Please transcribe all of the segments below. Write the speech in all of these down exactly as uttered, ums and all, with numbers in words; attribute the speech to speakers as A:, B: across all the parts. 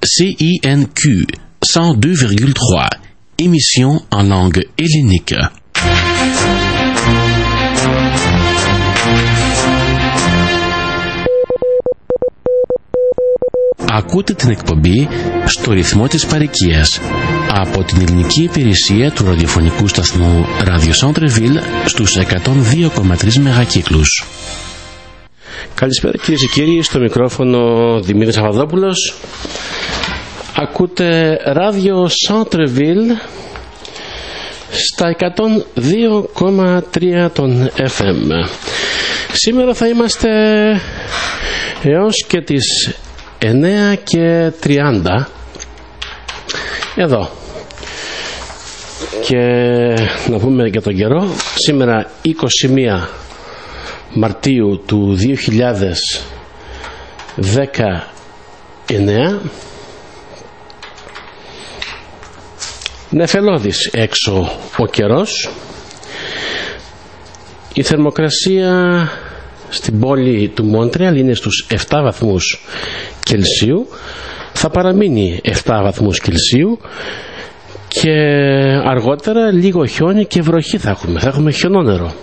A: C I N Q cent deux virgule trois, émission en langue hellénique. Ακούτε την εκπομπή στο ρυθμό της παροικίας από την ελληνική υπηρεσία του ραδιοφωνικού σταθμού Radio Centre-Ville στους εκατόν δύο κόμμα τρία μεγακύκλους.
B: Καλησπέρα κυρίες και κύριοι, στο μικρόφωνο Δημήτρης Παπαδόπουλος. Ακούτε Radio Centre-Ville στα εκατόν δύο κόμμα τρία των εφ εμ. Σήμερα θα είμαστε έως και τις εννέα και τριάντα εδώ. Και να πούμε για τον καιρό. Σήμερα είκοσι μία Μαρτίου του δύο χιλιάδες δεκαεννέα. Νεφελώδης έξω ο καιρός. Η θερμοκρασία στην πόλη του Μόντρεαλ είναι στους επτά βαθμούς Κελσίου. Θα παραμείνει επτά βαθμούς Κελσίου και αργότερα λίγο χιόνι και βροχή θα έχουμε. Θα έχουμε χιονόνερο.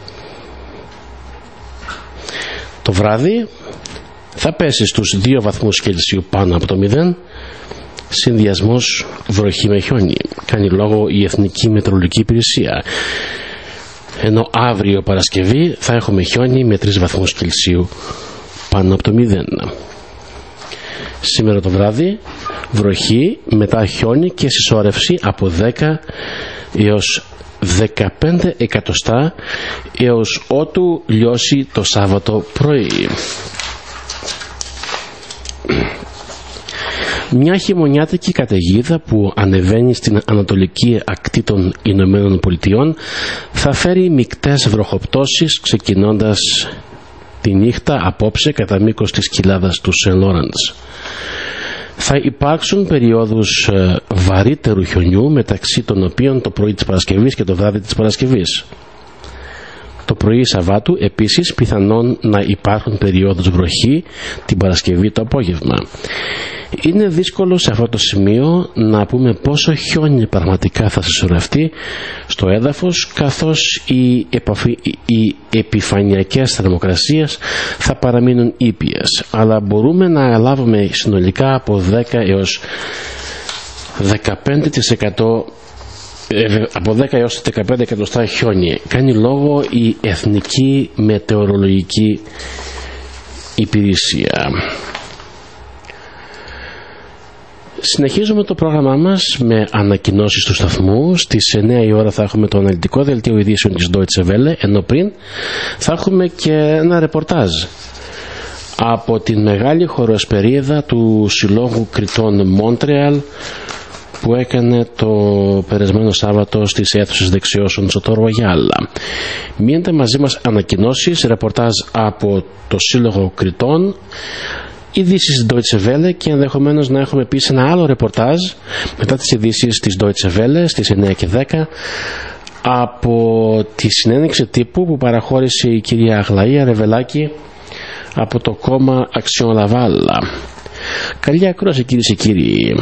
B: Το βράδυ θα πέσει στους δύο βαθμούς Κελσίου πάνω από το μηδέν. Συνδυασμός βροχή με χιόνι. Κάνει λόγο η Εθνική Μετεωρολογική Υπηρεσία. Ενώ αύριο Παρασκευή θα έχουμε χιόνι με τρεις βαθμούς Κελσίου πάνω από το μηδέν. Σήμερα το βράδυ βροχή, μετά χιόνι και συσσόρευση από δέκα έως δεκαπέντε εκατοστά έως ότου λιώσει το Σάββατο πρωί. Μια χειμωνιάτικη καταιγίδα που ανεβαίνει στην ανατολική ακτή των Ηνωμένων Πολιτειών θα φέρει μικτές βροχοπτώσεις ξεκινώντας τη νύχτα απόψε κατά μήκος της κοιλάδας του Σεν Λόραντς. Θα υπάρξουν περιόδους βαρύτερου χιονιού, μεταξύ των οποίων το πρωί της Παρασκευής και το βράδυ της Παρασκευής. Το πρωί Σαββάτου επίσης πιθανόν να υπάρχουν περιόδους βροχή την Παρασκευή το απόγευμα. Είναι δύσκολο σε αυτό το σημείο να πούμε πόσο χιόνι πραγματικά θα συσσωρευτεί στο έδαφος, καθώς οι, επαφι... οι επιφανειακές θερμοκρασίες θα παραμείνουν ήπιες, αλλά μπορούμε να λάβουμε συνολικά από δέκα έως δεκαπέντε τοις εκατό από δέκα έως δεκαπέντε εκατοστά χιόνι. Κάνει λόγο η Εθνική Μετεωρολογική Υπηρεσία. Συνεχίζουμε το πρόγραμμά μας με ανακοινώσεις του σταθμού. Στις εννέα η ώρα θα έχουμε το αναλυτικό δελτίο ειδήσεων της Deutsche Welle, ενώ πριν θα έχουμε και ένα ρεπορτάζ από την μεγάλη χοροσπερίδα του Συλλόγου Κριτών Μόντρεαλ που έκανε το περασμένο Σάββατο στις αίθουσες δεξιώσεων στο Royal. Μείνετε μαζί μας ανακοινώσεις, ρεπορτάζ από το Σύλλογο Κριτών, ειδήσεις της Deutsche Welle και ενδεχομένως να έχουμε επίσης ένα άλλο ρεπορτάζ μετά τις ειδήσεις της Deutsche Welle στις εννέα και δέκα από τη συνέντευξη τύπου που παραχώρησε η κυρία Αγλαία Ρεβελάκη από το κόμμα Action Laval. Καλή ακρόαση κυρίες και κύριοι.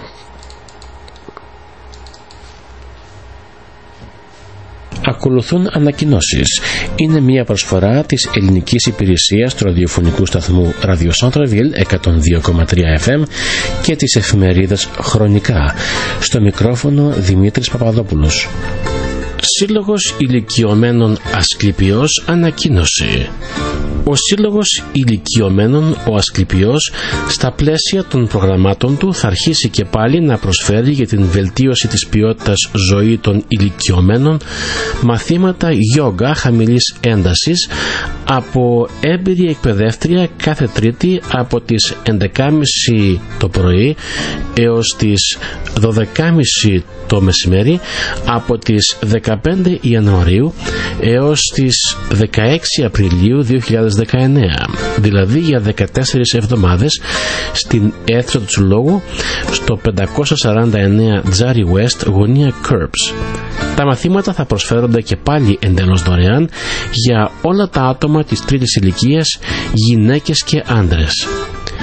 A: Ακολουθούν ανακοινώσεις. Είναι μια προσφορά της ελληνικής υπηρεσίας του ραδιοφωνικού σταθμού Radio Centre-Ville εκατόν δύο κόμμα τρία εφ εμ και της εφημερίδας Χρονικά. Στο μικρόφωνο Δημήτρης Παπαδόπουλος. Σύλλογος Ηλικιωμένων Ασκληπιός ανακοίνωσε. Ο Σύλλογος Ηλικιωμένων ο Ασκληπιός στα πλαίσια των προγραμμάτων του θα αρχίσει και πάλι να προσφέρει για την βελτίωση της ποιότητας ζωή των ηλικιωμένων μαθήματα γιόγκα χαμηλής έντασης από έμπειρη εκπαιδεύτρια κάθε Τρίτη από τις έντεκα και μισή το πρωί έως τις δώδεκα και μισή το μεσημέρι, από τις δεκαπέντε Ιανουαρίου έως τις δεκαέξι Απριλίου δύο χιλιάδες δεκαεννέα, δηλαδή για δεκατέσσερις εβδομάδες στην αίθουσα του Συλλόγου στο πεντακόσια σαράντα εννέα Τζάρι West, γωνία Curbs. Τα μαθήματα θα προσφέρονται και πάλι εντελώς δωρεάν για όλα τα άτομα της τρίτης ηλικίας, γυναίκες και άντρες.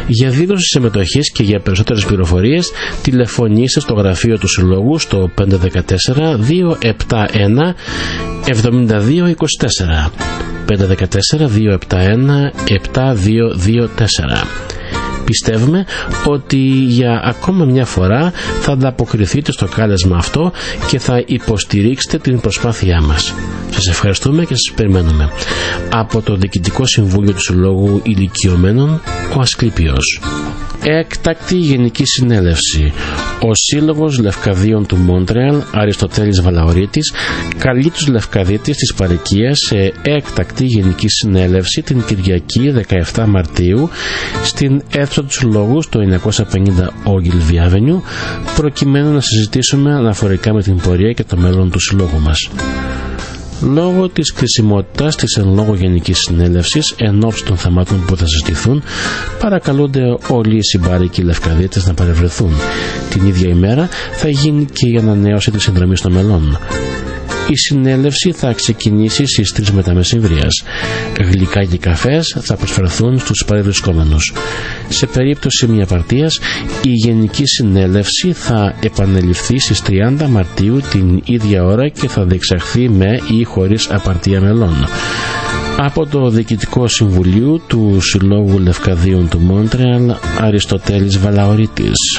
B: Για δήλωση συμμετοχής και για περισσότερες πληροφορίες τηλεφωνήστε στο γραφείο του Συλλόγου στο πέντε ένα τέσσερα δύο επτά ένα επτά δύο δύο τέσσερα πέντε ένα τέσσερα δύο επτά ένα επτά δύο δύο τέσσερα. Πιστεύουμε ότι για ακόμα μια φορά θα ανταποκριθείτε στο κάλεσμα αυτό και θα υποστηρίξετε την προσπάθειά μας. Σας ευχαριστούμε και σας περιμένουμε. Από το Διοικητικό Συμβούλιο του Συλλόγου Ηλικιωμένων, ο Ασκλήπιος. Έκτακτη Γενική Συνέλευση. Ο Σύλλογος Λευκαδίων του Μόντρεαλ, Αριστοτέλης Βαλαωρίτης, καλεί τους Λευκαδίτες της Παροικίας σε έκτακτη Γενική Συνέλευση την Κυριακή δεκαεφτά Μαρτίου στην αίθουσα του Συλλόγου στο εννιακόσια πενήντα Ogilvy Avenue, προκειμένου να συζητήσουμε αναφορικά με την πορεία και το μέλλον του Συλλόγου μας. Λόγω της κρισιμότητας της εν λόγω Γενικής Συνέλευσης εν ώψη των θεμάτων που θα συζητηθούν, παρακαλούνται όλοι οι συμπάρικοι Λευκαδίτες να παρευρεθούν. Την ίδια ημέρα θα γίνει και η ανανέωση της συνδρομής των μελών. Η συνέλευση θα ξεκινήσει στις τρεις μετά μεσημβρίας. Γλυκά και καφές θα προσφερθούν στους παρευρισκόμενους. Σε περίπτωση μη απαρτίας, η Γενική Συνέλευση θα επανεληφθεί στις τριάντα Μαρτίου την ίδια ώρα και θα διεξαχθεί με ή χωρίς απαρτία μελών. Από το Διοικητικό Συμβουλίο του Συλλόγου Λευκαδίων του Μόντρεαλ, Αριστοτέλης Βαλαωρίτης.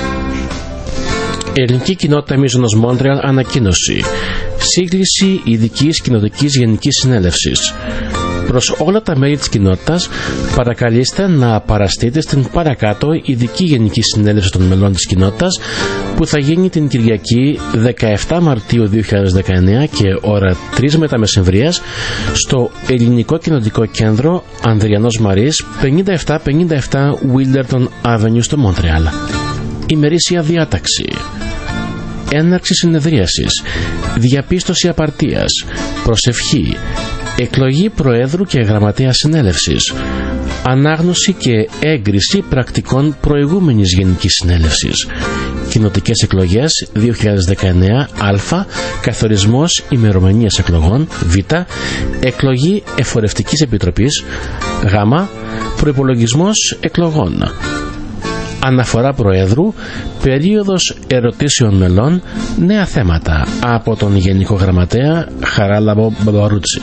B: Ελληνική Κοινότητα Μίζωνος Μόντρεαλ ανακοίνωση. Σύγκληση Ειδικής Κοινοτικής Γενικής Συνέλευσης. Προς όλα τα μέλη της κοινότητας παρακαλείστε να παραστείτε στην παρακάτω Ειδική Γενική Συνέλευση των μελών της κοινότητας που θα γίνει την Κυριακή δεκαεφτά Μαρτίου δύο χιλιάδες δεκαεννέα και ώρα τρεις μετά μεσημβρίας στο Ελληνικό Κοινοτικό Κέντρο Ανδριανός Μαρής πενήντα επτά πενήντα επτά Wilderton Avenue στο Μόντρεαλ. Ημερήσια διάταξη. Έναρξη συνεδρίασης, διαπίστωση απαρτίας, προσευχή, εκλογή Προέδρου και Γραμματέα Συνέλευσης, ανάγνωση και έγκριση πρακτικών προηγούμενης Γενικής Συνέλευσης, κοινοτικές εκλογές δύο χιλιάδες δεκαεννέα, α, καθορισμός ημερομηνίας εκλογών, β, εκλογή Εφορευτικής Επιτροπής, γ, προϋπολογισμός εκλογών. Αναφορά Προέδρου, περίοδος ερωτήσεων μελών, νέα θέματα από τον Γενικό Γραμματέα Χαράλαμπο Μπαμπαρούτσι.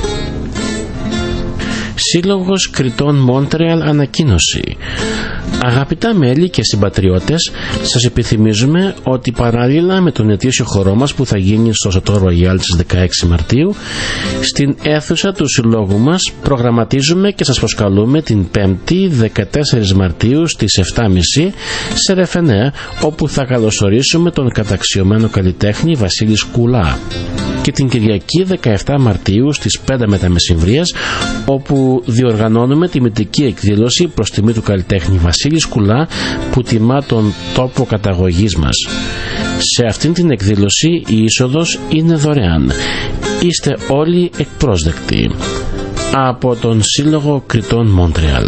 B: Σύλλογος Κριτών Μόντρεαλ ανακοίνωση. Αγαπητά μέλη και συμπατριώτες, σας επιθυμίζουμε ότι παράλληλα με τον ετήσιο χορό μας που θα γίνει στο Σωτό Ρογιάλ στις δεκαέξι Μαρτίου, στην αίθουσα του συλλόγου μας προγραμματίζουμε και σας προσκαλούμε την Πέμπτη δεκατέσσερις Μαρτίου στις επτά και μισή σε Ρεφενέα, όπου θα καλωσορίσουμε τον καταξιωμένο καλλιτέχνη Βασίλη Σκουλά, και την Κυριακή δεκαεφτά Μαρτίου στις πέντε μετά μεσημβρίας, όπου διοργανώνουμε τη μυθική εκδήλωση προς τιμή του καλλιτέχνη Βασίλη Σκουλά που τιμά τον τόπο καταγωγής μας. Σε αυτήν την εκδήλωση η είσοδος είναι δωρεάν. Είστε όλοι εκπρόσδεκτοι. Από τον Σύλλογο Κριτών Μόντρεαλ.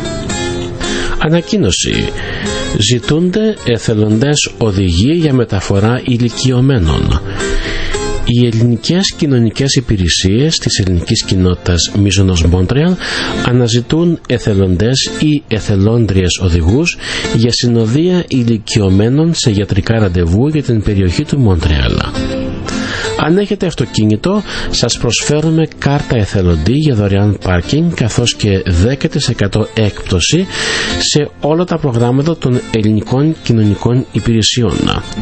B: Ανακοίνωση. Ζητούνται εθελοντές οδηγοί για μεταφορά ηλικιωμένων. Οι ελληνικές κοινωνικές υπηρεσίες της ελληνικής κοινότητας Μίζωνος Μόντρεαλ αναζητούν εθελοντές ή εθελόντριες οδηγούς για συνοδεία ηλικιωμένων σε γιατρικά ραντεβού για την περιοχή του Μόντρεαλ. Αν έχετε αυτοκίνητο, σας προσφέρουμε κάρτα εθελοντή για δωρεάν πάρκινγκ καθώς και δέκα τοις εκατό έκπτωση σε όλα τα προγράμματα των ελληνικών κοινωνικών υπηρεσιών.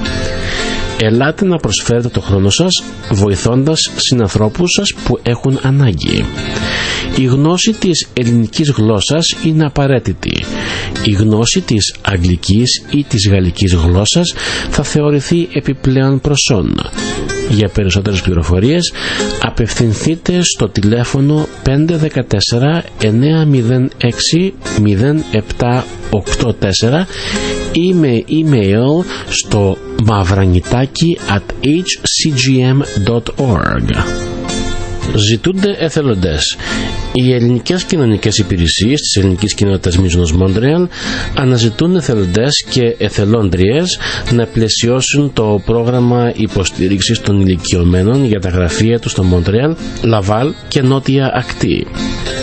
B: Ελάτε να προσφέρετε το χρόνο σας βοηθώντας συνανθρώπους σας που έχουν ανάγκη. Η γνώση της ελληνικής γλώσσας είναι απαραίτητη. Η γνώση της αγγλικής ή της γαλλικής γλώσσας θα θεωρηθεί επιπλέον προσόν. Για περισσότερες πληροφορίες απευθυνθείτε στο τηλέφωνο πέντε ένα τέσσερα εννιά μηδέν έξι μηδέν επτά οκτώ τέσσερα ή με email στο mavranitaki at h c g m dot org. Ζητούνται εθελοντές. Οι ελληνικές κοινωνικές υπηρεσίες της ελληνικής κοινότητας Μίζωνος Μόντρεαλ αναζητούν εθελοντές και εθελόντριες να πλαισιώσουν το πρόγραμμα υποστήριξης των ηλικιωμένων για τα γραφεία του στο Μόντρεαλ, Λαβάλ και Νότια Ακτή.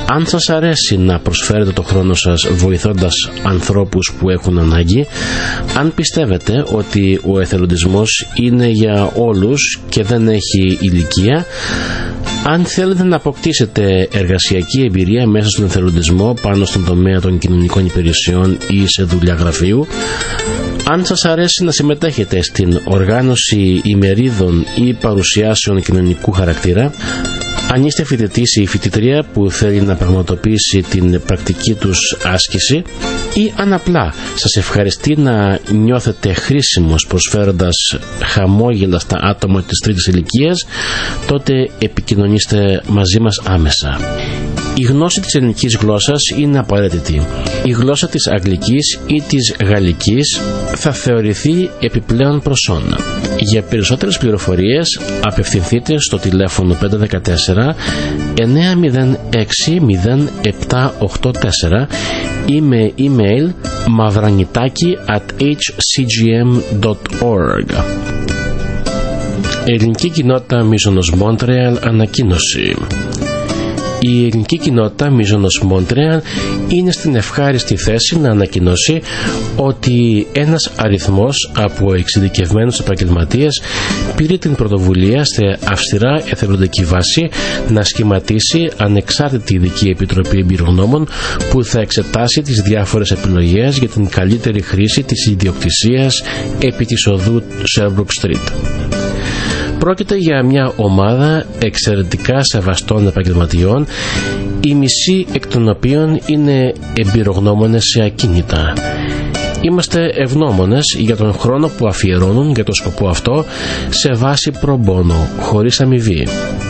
B: Αν σας αρέσει να προσφέρετε το χρόνο σας βοηθώντας ανθρώπους που έχουν ανάγκη, αν πιστεύετε ότι ο εθελοντισμός είναι για όλους και δεν έχει ηλικία, αν θέλετε να αποκτήσετε εργασιακή εμπειρία μέσα στον εθελοντισμό πάνω στον τομέα των κοινωνικών υπηρεσιών ή σε δουλειά γραφείου, αν σας αρέσει να συμμετέχετε στην οργάνωση ημερίδων ή παρουσιάσεων κοινωνικού χαρακτήρα, αν είστε φοιτητής ή φοιτητρία που θέλει να πραγματοποιήσει την πρακτική τους άσκηση, ή αν απλά σας ευχαριστεί να νιώθετε χρήσιμος προσφέροντας χαμόγελα στα άτομα της τρίτης ηλικίας, τότε επικοινωνήστε μαζί μας άμεσα. Η γνώση της ελληνικής γλώσσας είναι απαραίτητη. Η γλώσσα της αγγλικής ή της γαλλικής θα θεωρηθεί επιπλέον προσόν. Για περισσότερες πληροφορίες απευθυνθείτε στο τηλέφωνο πέντε ένα τέσσερα εννιά μηδέν έξι μηδέν επτά οκτώ τέσσερα ή με email mavranitaki at h c g m dot org. Ελληνική κοινότητα Μίζωνος Μόντρεαλ ανακοίνωση. Η ελληνική κοινότητα Μίζωνος Μόντρεαλ είναι στην ευχάριστη θέση να ανακοινώσει ότι ένας αριθμός από εξειδικευμένους επαγγελματίες πήρε την πρωτοβουλία σε αυστηρά εθελοντική βάση να σχηματίσει ανεξάρτητη ειδική επιτροπή εμπειρογνώμων που θα εξετάσει τις διάφορες επιλογές για την καλύτερη χρήση της ιδιοκτησίας επί της οδού Sherbrooke Street. Πρόκειται για μια ομάδα εξαιρετικά σεβαστών επαγγελματιών, οι μισοί εκ των οποίων είναι εμπειρογνώμονες σε ακίνητα. Είμαστε ευγνώμονες για τον χρόνο που αφιερώνουν για το σκοπό αυτό σε βάση pro bono, χωρίς αμοιβή.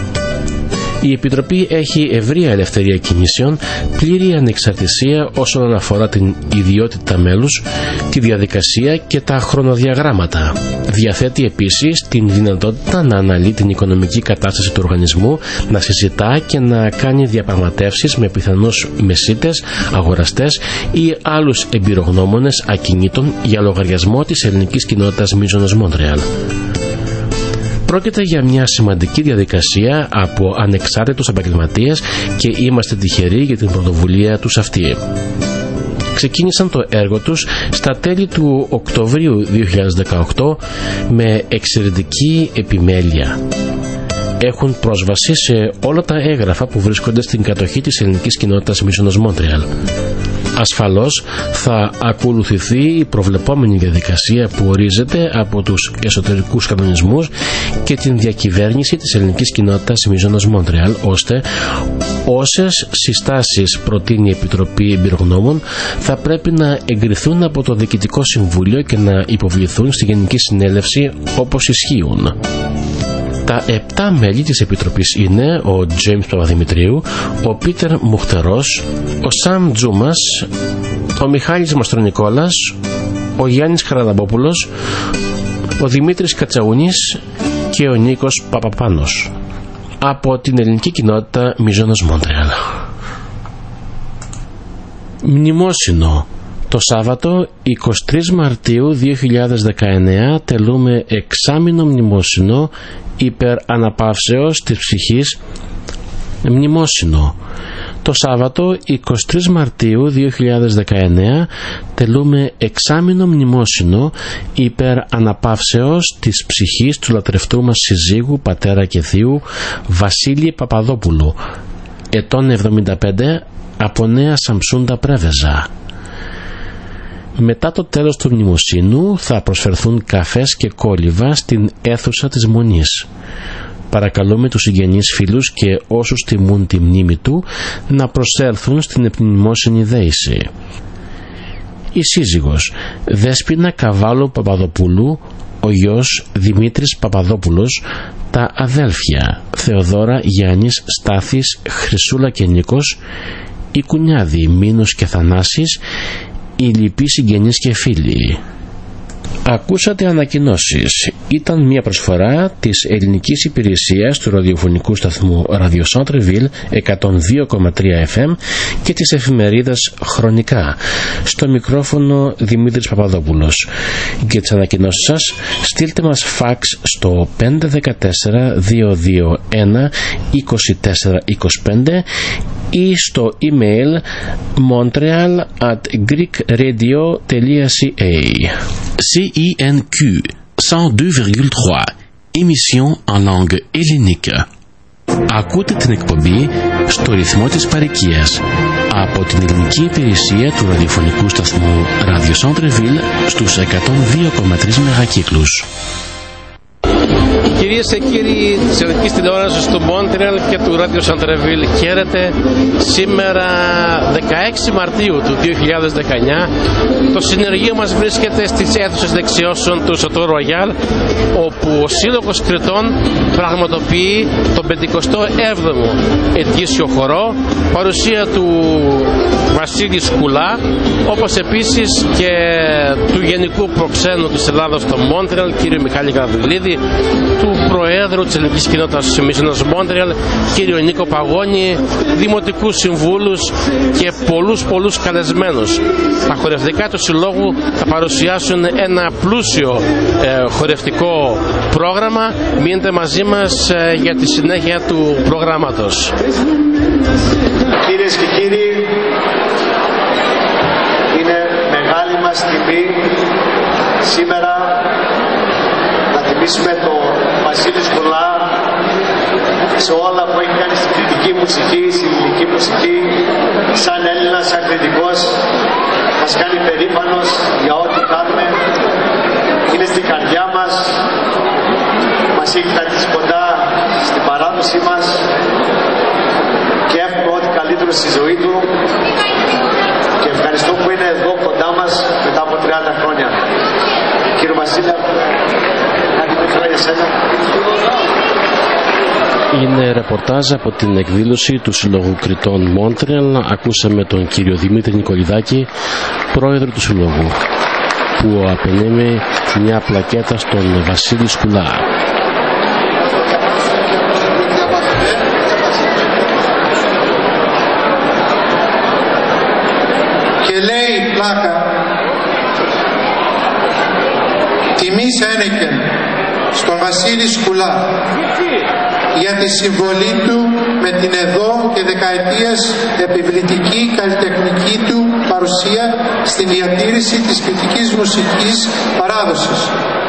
B: Η Επιτροπή έχει ευρεία ελευθερία κινήσεων, πλήρη ανεξαρτησία όσον αφορά την ιδιότητα μέλους, τη διαδικασία και τα χρονοδιαγράμματα. Διαθέτει επίσης την δυνατότητα να αναλύει την οικονομική κατάσταση του οργανισμού, να συζητά και να κάνει διαπραγματεύσεις με πιθανούς μεσίτες, αγοραστές ή άλλους εμπειρογνώμονες ακινήτων για λογαριασμό της ελληνικής κοινότητας Μίζωνος Μόντρεαλ. Πρόκειται για μια σημαντική διαδικασία από ανεξάρτητους επαγγελματίες και είμαστε τυχεροί για την πρωτοβουλία τους αυτή. Ξεκίνησαν το έργο τους στα τέλη του Οκτωβρίου δύο χιλιάδες δεκαοκτώ με εξαιρετική επιμέλεια. Έχουν πρόσβαση σε όλα τα έγγραφα που βρίσκονται στην κατοχή της ελληνικής κοινότητας Μίζωνος Μόντρεαλ. Ασφαλώς θα ακολουθηθεί η προβλεπόμενη διαδικασία που ορίζεται από τους εσωτερικούς κανονισμούς και την διακυβέρνηση της ελληνικής κοινότητας Μίζωνος Μόντρεαλ, ώστε όσες συστάσεις προτείνει η Επιτροπή Εμπειρογνώμων θα πρέπει να εγκριθούν από το Διοικητικό Συμβούλιο και να υποβληθούν στη Γενική Συνέλευση όπως ισχύουν. Τα επτά μέλη της Επιτροπής είναι ο Τζέιμς Παπαδημητρίου, ο Πίτερ Μουχτερός, ο Σαμ Τζούμας, ο Μιχάλης Μαστρονικόλας, ο Γιάννης Χαραλαμπόπουλος, ο Δημήτρης Κατσαούνης και ο Νίκος Παπαπάνος από την ελληνική κοινότητα Μίζωνος Μόντρεαλ. Μνημόσυνο. Το Σάββατο εικοστή τρίτη Μαρτίου δύο χιλιάδες δεκαεννέα τελούμε εξάμηνο μνημόσυνο υπερ αναπαύσεως της ψυχής. Μνημόσυνο. Το Σάββατο εικοστή τρίτη Μαρτίου δύο χιλιάδες δεκαεννέα τελούμε εξάμηνο μνημόσυνο υπερ αναπαύσεως της ψυχής του λατρευτού μας συζύγου, πατέρα και θείου Βασίλη Παπαδόπουλου, ετών εβδομήντα πέντε, από Νέα Σαμσούντα Πρέβεζα. Μετά το τέλος του μνημοσύνου θα προσφερθούν καφές και κόλληβα στην αίθουσα της Μονής. Παρακαλούμε τους συγγενείς φίλους και όσους τιμούν τη μνήμη του να προσέλθουν στην επιμνημόσυνη δέηση. Η σύζυγος Δέσποινα Καβάλου Παπαδοπούλου, ο γιος Δημήτρης Παπαδόπουλος, τα αδέλφια Θεοδώρα, Γιάννης, Στάθης, Χρυσούλα και Νίκος, οι κουνιάδοι Μήνος και Θανάσης, οι λοιποί συγγενείς και φίλοι.
A: Ακούσατε ανακοινώσεις. Ήταν μια προσφορά της ελληνικής υπηρεσίας του ραδιοφωνικού σταθμού Radio Centre-Ville εκατόν δύο κόμμα τρία εφ εμ και της εφημερίδας Χρονικά. Στο μικρόφωνο Δημήτρης Παπαδόπουλος. Για τις ανακοινώσεις σας στείλτε μας φαξ στο πέντε ένα τέσσερα δύο δύο ένα είκοσι τέσσερα είκοσι πέντε ή στο email montreal at greekradio.ca.
B: C I N Q cent deux virgule trois, émission en langue hellénique. Ακούτε την εκπομπή στο ρυθμό της παροικίας από την ελληνική υπηρεσία του ραδιοφωνικού σταθμού Radio Centre-Ville στους εκατόν δύο κόμμα τρία μεγακύκλους.
C: Κυρίες και κύριοι της ελληνικής τηλεόρασης του Μόντρεαλ και του Radio Centre-Ville, χαίρετε. Σήμερα δεκαέξι Μαρτίου του δύο χιλιάδες δεκαεννιά το συνεργείο μας βρίσκεται στις αίθουσες δεξιώσεων του Chateau Royal, όπου ο Σύλλογος Κρητών πραγματοποιεί τον πενηκοστό έβδομο ετήσιο χορό, παρουσία του Βασίλη Σκουλά, όπως επίσης και του Γενικού Προξένου της Ελλάδος στο Μόντρεαλ, κύριο Μιχάλη Γαβριλίδη, του Προέδρου της Ελληνικής Κοινότητας Μισθενός Μόντρεαλ, κύριο Νίκο Παγώνη, δημοτικούς συμβούλους και πολλούς πολλούς καλεσμένους. Τα χορευτικά του Συλλόγου θα παρουσιάσουν ένα πλούσιο ε, χορευτικό πρόγραμμα. Μείνετε μαζί μας ε, για τη συνέχεια του προγράμματος.
D: Κυρίες και κύριοι, είναι μεγάλη μας τιμή σήμερα να τιμήσουμε τον Βασίλη Σκουλά σε όλα που έχει κάνει στην κριτική μουσική, στην ελληνική μουσική. Σαν Έλληνας, σαν κριτικός, μας κάνει περήφανος για ό,τι κάνουμε. Είναι στην καρδιά μας, μας έχει κρατήσει κοντά στην παράδοσή μας και εύχομαι ό,τι καλύτερο στη ζωή του και ευχαριστώ που είναι εδώ κοντά μας μετά από τριάντα χρόνια. Κύριε Βασίλη, κάτι μικρό για σένα.
B: Είναι ρεπορτάζ από την εκδήλωση του Συλλόγου Κρητών Μόντρεαλ. Ακούσαμε τον κύριο Δημήτρη Νικολιδάκη, πρόεδρο του Συλλόγου, που απενέμει μια πλακέτα στον Βασίλη Σκουλά.
E: Και λέει η πλάκα, τιμής ένεκεν στον Βασίλη Σκουλά για τη συμβολή του με την εδώ και δεκαετίες επιβλητική καλλιτεχνική του παρουσία στη διατήρηση της κριτικής μουσικής παράδοσης.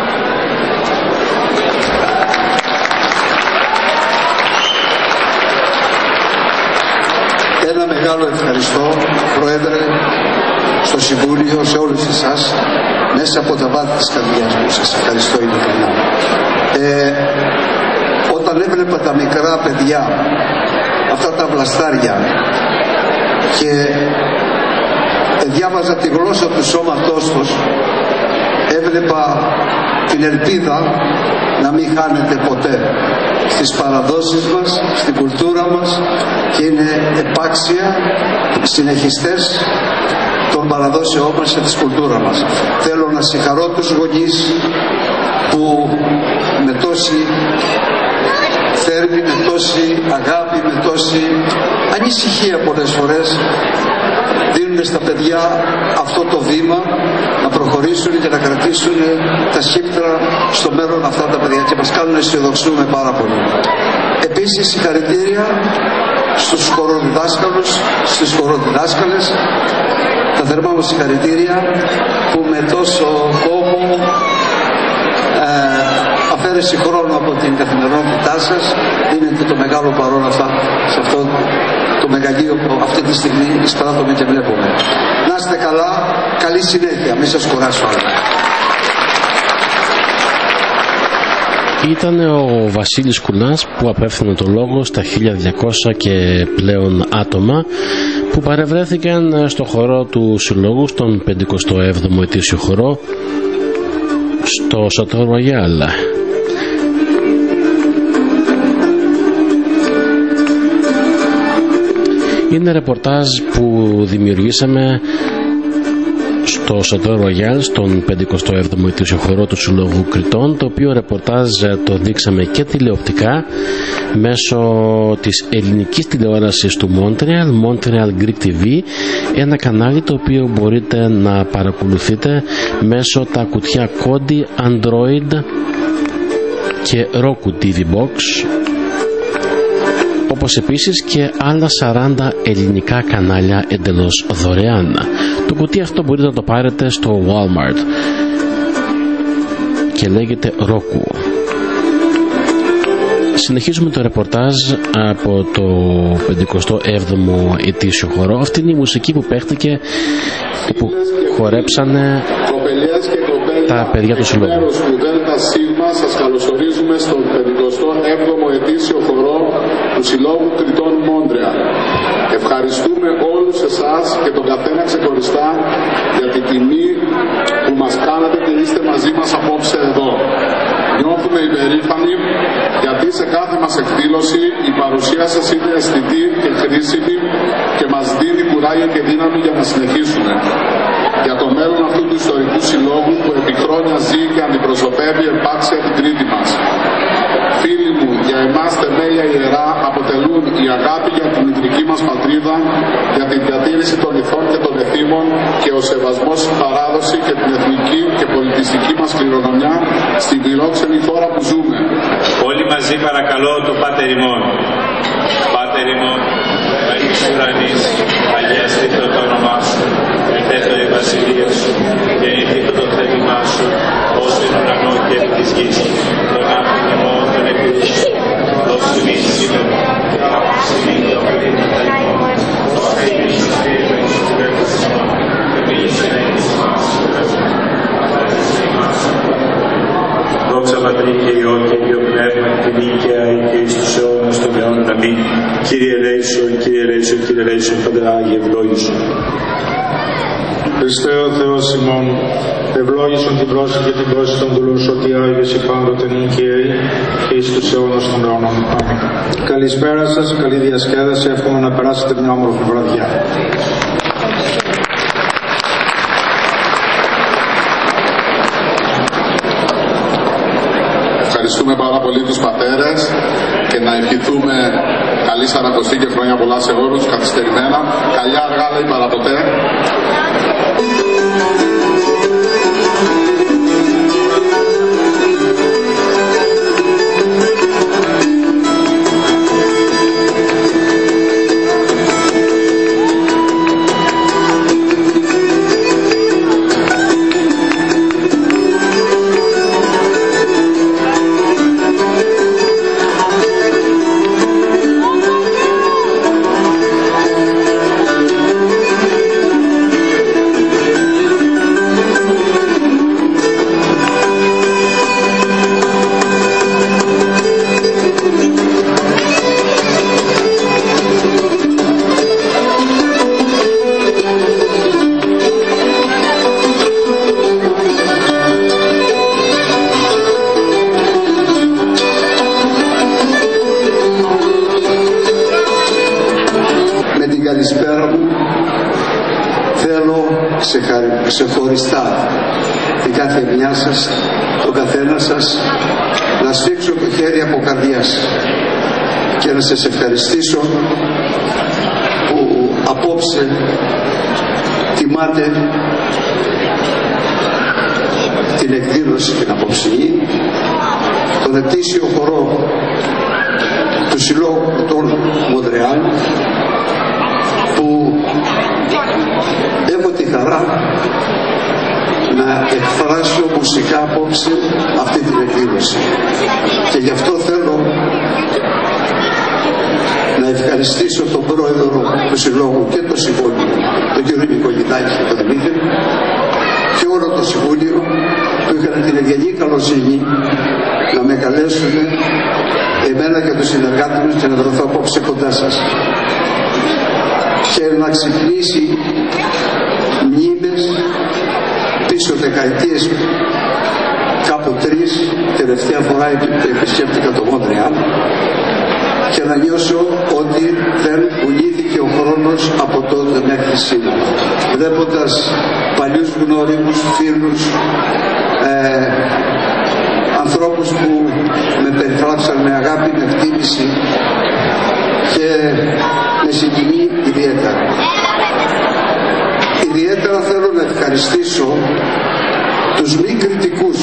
D: Ένα μεγάλο ευχαριστώ, Πρόεδρε, στο Συμβούλιο, σε όλους εσάς, μέσα από τα βάθη της καρδιάς μου. Σας ευχαριστώ ειλικρινά. Ε, όταν έβλεπα τα μικρά παιδιά, αυτά τα βλαστάρια, και διάβαζα τη γλώσσα του σώματός τους, έβλεπα την ελπίδα να μην χάνεται ποτέ στις παραδόσεις μας, στην κουλτούρα μας, και είναι επάξια συνεχιστές των παραδόσεών μας και της κουλτούρα μας. Θέλω να συγχαρώ τους γονείς που με τόση θέρμη, με τόση αγάπη, με τόση ανησυχία πολλές φορές δίνουν στα παιδιά αυτό το βήμα να προχωρήσουν και να κρατήσουν τα σχήπτρα στο μέλλον αυτά τα παιδιά και μας κάνουν να αισιοδοξούμε πάρα πολύ. Επίσης συγχαρητήρια στους χοροδιδάσκαλους, στις χοροδιδάσκαλες, τα θερμά μου συγχαρητήρια που με τόσο κόπο, ε, αφαίρεση χρόνο από την καθημερινότητά σας, δίνετε το μεγάλο παρόν αυτά, σε αυτό το μεγαλείο που αυτή τη στιγμή εισπράττουμε και βλέπουμε. Να είστε καλά, καλή συνέχεια, μην σας κουράσω άλλο.
B: Ήταν ο Βασίλης Σκουλάς που απέφθινε το λόγο στα χίλια διακόσια και πλέον άτομα που παρευρέθηκαν στο χορό του Συλλόγου, στον πενηκοστό έβδομο ετήσιο χορό στο Chateau Royal. Είναι ρεπορτάζ που δημιουργήσαμε στο Σοτό Ρογιάλ στον πενηκοστό έβδομο ετήσιο χορό του Συλλόγου Κρητών, το οποίο ρεπορτάζ το δείξαμε και τηλεοπτικά μέσω της ελληνικής τηλεόρασης του Montreal, Montreal Greek τι βι, ένα κανάλι το οποίο μπορείτε να παρακολουθείτε μέσω τα κουτιά Kodi, Android και Roku τι βι Box, όπως επίσης και άλλα σαράντα ελληνικά κανάλια εντελώς δωρεάν. Το κουτί αυτό μπορείτε να το πάρετε στο Walmart και λέγεται Roku. Συνεχίζουμε το ρεπορτάζ από το πενηκοστό έβδομο ετήσιο χορό. Αυτή είναι η μουσική που παίχτηκε, που χορέψανε τα παιδιά του Συλλόγου.
F: Σας καλωσορίζουμε στον πενηκοστό έβδομο ετήσιο χορό του Συλλόγου Κρητών Μόντρεαλ. Ευχαριστούμε όλους εσάς και τον καθένα ξεχωριστά για την τιμή που μας κάνατε και είστε μαζί μας απόψε εδώ. Νιώθουμε υπερήφανοι γιατί σε κάθε μας εκδήλωση η παρουσία σας είναι αισθητή και χρήσιμη και μας δίνει κουράγιο και δύναμη για να συνεχίσουμε. Για το μέλλον αυτού του ιστορικού συλλόγου που επί χρόνια ζει και αντιπροσωπεύει επάξια την Κρήτη μας. Φίλοι μου, για εμάς θεμέλια ιερά αποτελούν η αγάπη για την μητρική μας πατρίδα, για την διατήρηση των ηθών και των εθήμων και ο σεβασμός στην παράδοση και την εθνική και πολιτιστική μας κληρονομιά στην φιλόξενη χώρα που ζούμε.
G: Όλοι μαζί παρακαλώ το Πάτερ ημών. Πάτερ ημών, Αγίος ουρανής, αγιαστήτω το όνομά σου, ελθέτω η βασιλεία σου, γεννηθήτω το θέλημά σου, ως στην ουρανό και επί της γης, τον άνθρωπον ημών των εκκλησίων, δώσου ημείς σήμερα, και άφησιμήν το παιδί του τα ημών, ως αίγεις του σπίρου εις τους βέβαιους ημών, και μίλησε να είναι μας, δόξα Πατρί και Υιό και Υιό Πνεύμα και νίκαια και εις τους αιώνας των αιώνων. Αμήν. Κύριε ελέησον, Κύριε ελέησον, Κύριε ελέησον, Πατέρα Άγιε ευλόγησον.
H: Χριστέ ο Θεός ημών, ευλόγησον την πρόσφυγη και την πρόσφυγη των δουλών ότι Άγιος η πάντοτε νίκαιη και εις τους αιώνας των αιώνων. Αμήν. Καλησπέρα σας, καλή διασκέδαση, εύχομαι να περάσετε μια όμορφη βραδιά.
F: Ευχαριστούμε πάρα πολύ τους πατέρες και να ευχηθούμε καλή σαρακοστή και χρόνια πολλά σε όλους, καθυστερημένα. Καλιά αργά λέει παραποτέ.
D: Ξεχωριστά την κάθε μια σας, τον καθένα σας, να σφίξω το χέρι από καρδιάς και να σας ευχαριστήσω που απόψε τιμάτε την εκδήλωση την απόψινή, τον ετήσιο χορό του Συλλόγου Κρητών Μοντρεάλ, που έχω τη χαρά να εκφράσω μουσικά απόψε αυτή την εκδήλωση. Και γι' αυτό θέλω να ευχαριστήσω τον πρόεδρο του Συλλόγου και το Συμβούλιο, τον κύριο Νικολιτάκη και τον Δημήτρη, και όλο το Συμβούλιο που είχαν την ευγενή καλοσύνη να με καλέσουν εμένα και τους συνεργάτες μου και να βρεθώ απόψε κοντά σας και να ξυπνήσει μνήμες πίσω δεκαετίες, κάπου τρεις, τελευταία φορά επισκέπτηκα το Μοντρεάλ, και να νιώσω ότι δεν πουλήθηκε ο χρόνος από τότε μέχρι σήμερα. Βλέποντας παλιούς γνώριμους, φίλους, ε, ανθρώπους που με περιφράξαν με αγάπη, με εκτίμηση και με συγκινεί ιδιαίτερα. Ιδιαίτερα θέλω να ευχαριστήσω τους μη κριτικούς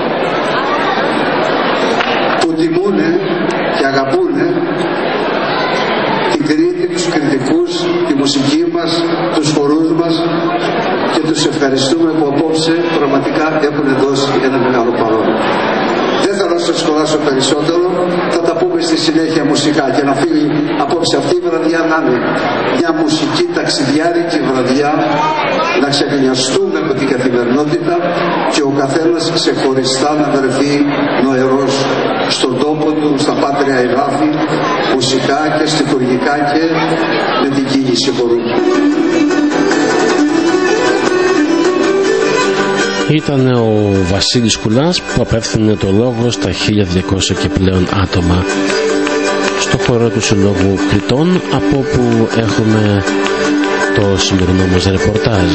D: που τιμούνε και αγαπούνε την Κρήτη, τους κριτικούς, τη μουσική μας, τους χορούς μας, και τους ευχαριστούμε που απόψε πραγματικά έχουν δώσει ένα μεγάλο παρόν. Δεν θέλω να σας σχολάσω περισσότερο, θα τα πούμε στη συνέχεια μουσικά και να φύγει απόψε αυτή η βραδιά να είναι μια μουσική ταξιδιάρικη βραδιά, να ξεχνιαστούμε από την καθημερινότητα και ο καθένας ξεχωριστά να βρεθεί νοερός στον τόπο του, στα πάτρια εδάφη, μουσικά και στιχουργικά και με την κίνηση χορού.
B: Ήταν ο Βασίλης Κουλάς που απέφθινε το λόγο στα χίλια διακόσια και πλέον άτομα στο χώρο του Συλλόγου Κρητών, από όπου έχουμε το σημερινό μας ρεπορτάζ.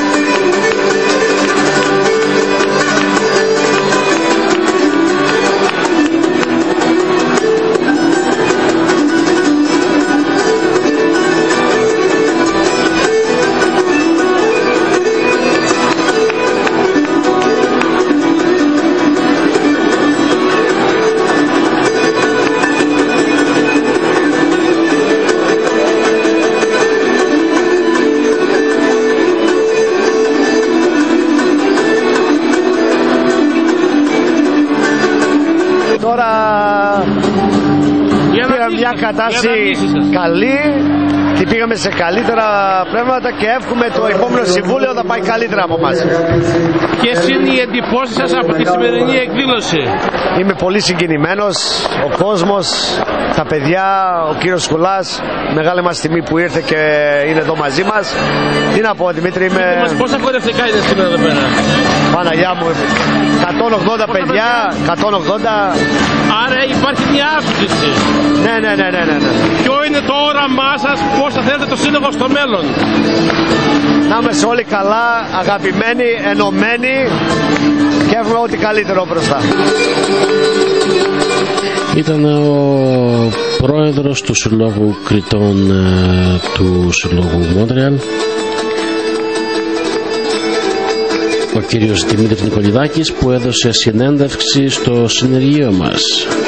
I: Κατάσταση καλή και πήγαμε σε καλύτερα πνεύματα και εύχομαι το επόμενο συμβούλιο θα πάει καλύτερα από εμάς.
C: Ποιες είναι οι εντυπώσεις σας από τη σημερινή εκδήλωση?
I: Είμαι πολύ συγκινημένος, ο κόσμος, τα παιδιά, ο κύριος Σκουλάς, μεγάλη μας τιμή που ήρθε και είναι εδώ μαζί μας. Τι να πω, Δημήτρη, είμαι...
C: Πόσα χορευτικά είναι σήμερα εδώ πέρα?
I: Παναγιά μου, εκατόν ογδόντα παιδιά, εκατόν ογδόντα.
C: Άρα υπάρχει μια αύξηση.
I: Ναι, ναι, ναι, ναι, ναι.
C: Ποιο είναι το όραμά σας, πώς θα θέλετε το σύλλογο στο μέλλον?
I: Να είμαστε όλοι καλά, αγαπημένοι, ενωμένοι και εύχομαι ό,τι καλύτερο μπροστά.
B: Ήταν ο πρόεδρος του Συλλόγου Κρητών του Συλλόγου Μόντρεαλ, ο κύριος Δημήτρης Νικολιδάκης, που έδωσε συνέντευξη στο συνεργείο μας.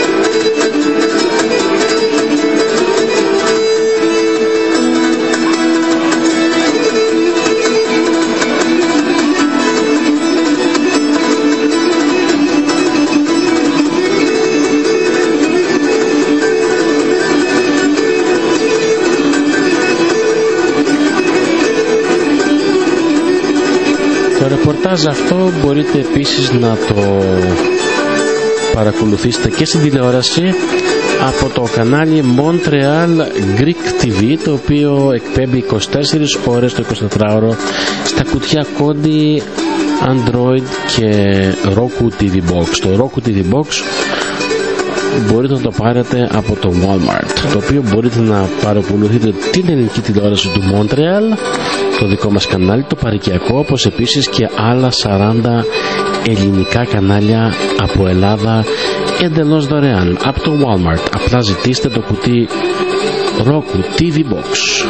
B: Το ρεπορτάζ αυτό μπορείτε επίσης να το παρακολουθήσετε και στην τηλεόραση από το κανάλι Montreal Greek τι βι, το οποίο εκπέμπει είκοσι τέσσερις ώρες το εικοσιτετράωρο στα κουτιά Kodi, Android και Roku τι βι Box. Το Roku τι βι Box μπορείτε να το πάρετε από το Walmart, το οποίο μπορείτε να παρακολουθείτε την ελληνική τηλεόραση του Montreal, το δικό μας κανάλι, το παροικιακό, όπως επίσης και άλλα σαράντα ελληνικά κανάλια από Ελλάδα εντελώς δωρεάν από το Walmart. Απλά ζητήστε το κουτί Roku τι βι Box.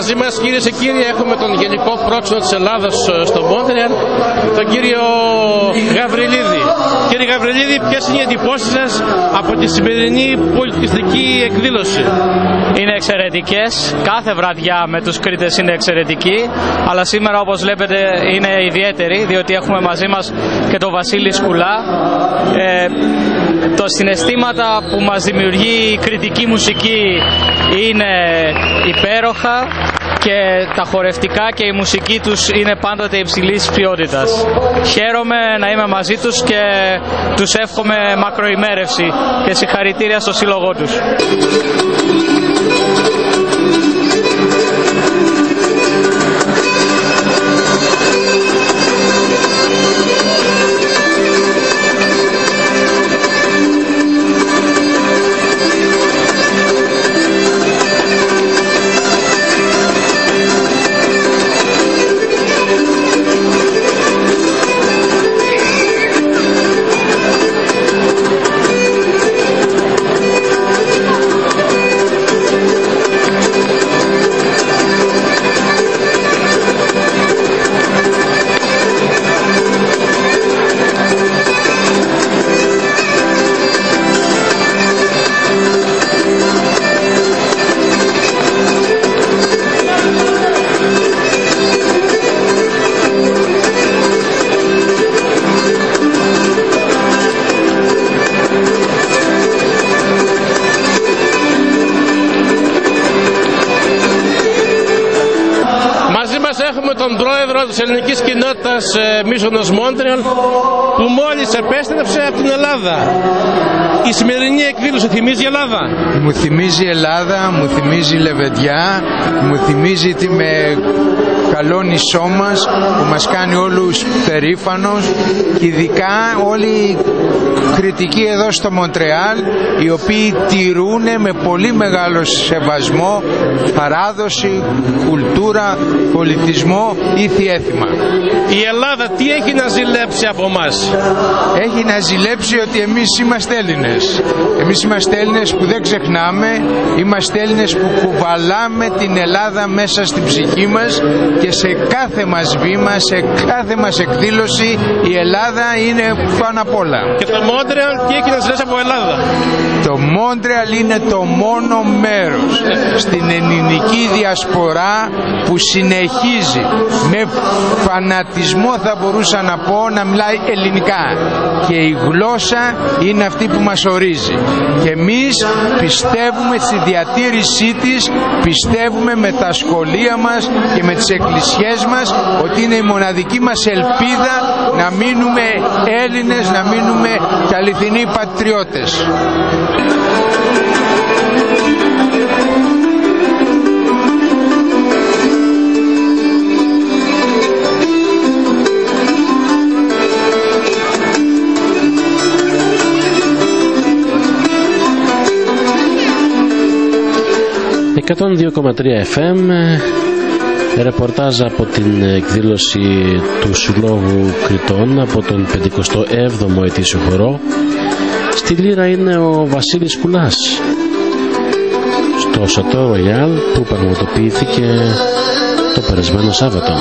C: μαζί μας, κυρίες και κύριοι, έχουμε τον Γενικό Πρόξενο της Ελλάδας στο Μόντρεαλ, τον κύριο Γαβριλίδη. Κύριε Γαβριλίδη, ποιες είναι οι εντυπώσεις σας από τη σημερινή πολιτιστική εκδήλωση?
J: Είναι εξαιρετικές. Κάθε βραδιά με τους Κρήτες είναι εξαιρετική, αλλά σήμερα, όπως βλέπετε, είναι ιδιαίτερη, διότι έχουμε μαζί μας και τον Βασίλη Σκουλά. Ε, το συναισθήματα που μας δημιουργεί η κρητική μουσική είναι υπέροχα και τα χορευτικά και η μουσική τους είναι πάντοτε υψηλής ποιότητας. Χαίρομαι να είμαι μαζί τους και τους εύχομαι μακροημέρευση και συγχαρητήρια στο σύλλογό τους.
C: Έχουμε τον πρόεδρο της ελληνικής κοινότητας ε, Μίσονος Μόντρεαλ, που μόλις επέστρεψε από την Ελλάδα. Η σημερινή εκδήλωση θυμίζει Ελλάδα?
K: Μου θυμίζει Ελλάδα, μου θυμίζει Λεβεντιά, μου θυμίζει τη με καλό νησό μας που μας κάνει όλους περήφανος, και ειδικά όλοι οι κριτικοί εδώ στο Μοντρεάλ, οι οποίοι τηρούν με πολύ μεγάλο σεβασμό παράδοση, κουλτούρα, πολιτισμό, ήθη έθιμα.
C: Η Ελλάδα τι έχει να ζηλέψει από μας?
K: Έχει να ζηλέψει ότι εμείς είμαστε Έλληνες. Εμείς είμαστε Έλληνες που δεν ξεχνάμε, είμαστε Έλληνες που κουβαλάμε την Ελλάδα μέσα στην ψυχή μας, και σε κάθε μας βήμα, σε κάθε μας εκδήλωση η Ελλάδα είναι πάνω απ' όλα.
C: Και το Μόντρεαλ τι έχει να ζηλέψει από Ελλάδα?
K: Το Μόντρεαλ είναι το μόνο μέρος στην ελληνική διασπορά που συνεχίζει με φανατισμό, θα μπορούσα να πω, να μιλάει ελληνικά, και η γλώσσα είναι αυτή που μας ορίζει, και εμείς πιστεύουμε στη διατήρησή της, πιστεύουμε με τα σχολεία μας και με τις εκκλησιές μας ότι είναι η μοναδική μας ελπίδα να μείνουμε Έλληνες, να μείνουμε και αληθινοί πατριώτες.
B: εκατόν δύο κόμμα τρία εφ εμ, ρεπορτάζ από την εκδήλωση του Συλλόγου Κρητών από τον πενηκοστό έβδομο ετήσιο χορό. Στη λύρα είναι ο Βασίλης Κουλάς στο Σατό Ρογιάλ, που πραγματοποιήθηκε το περασμένο Σάββατο.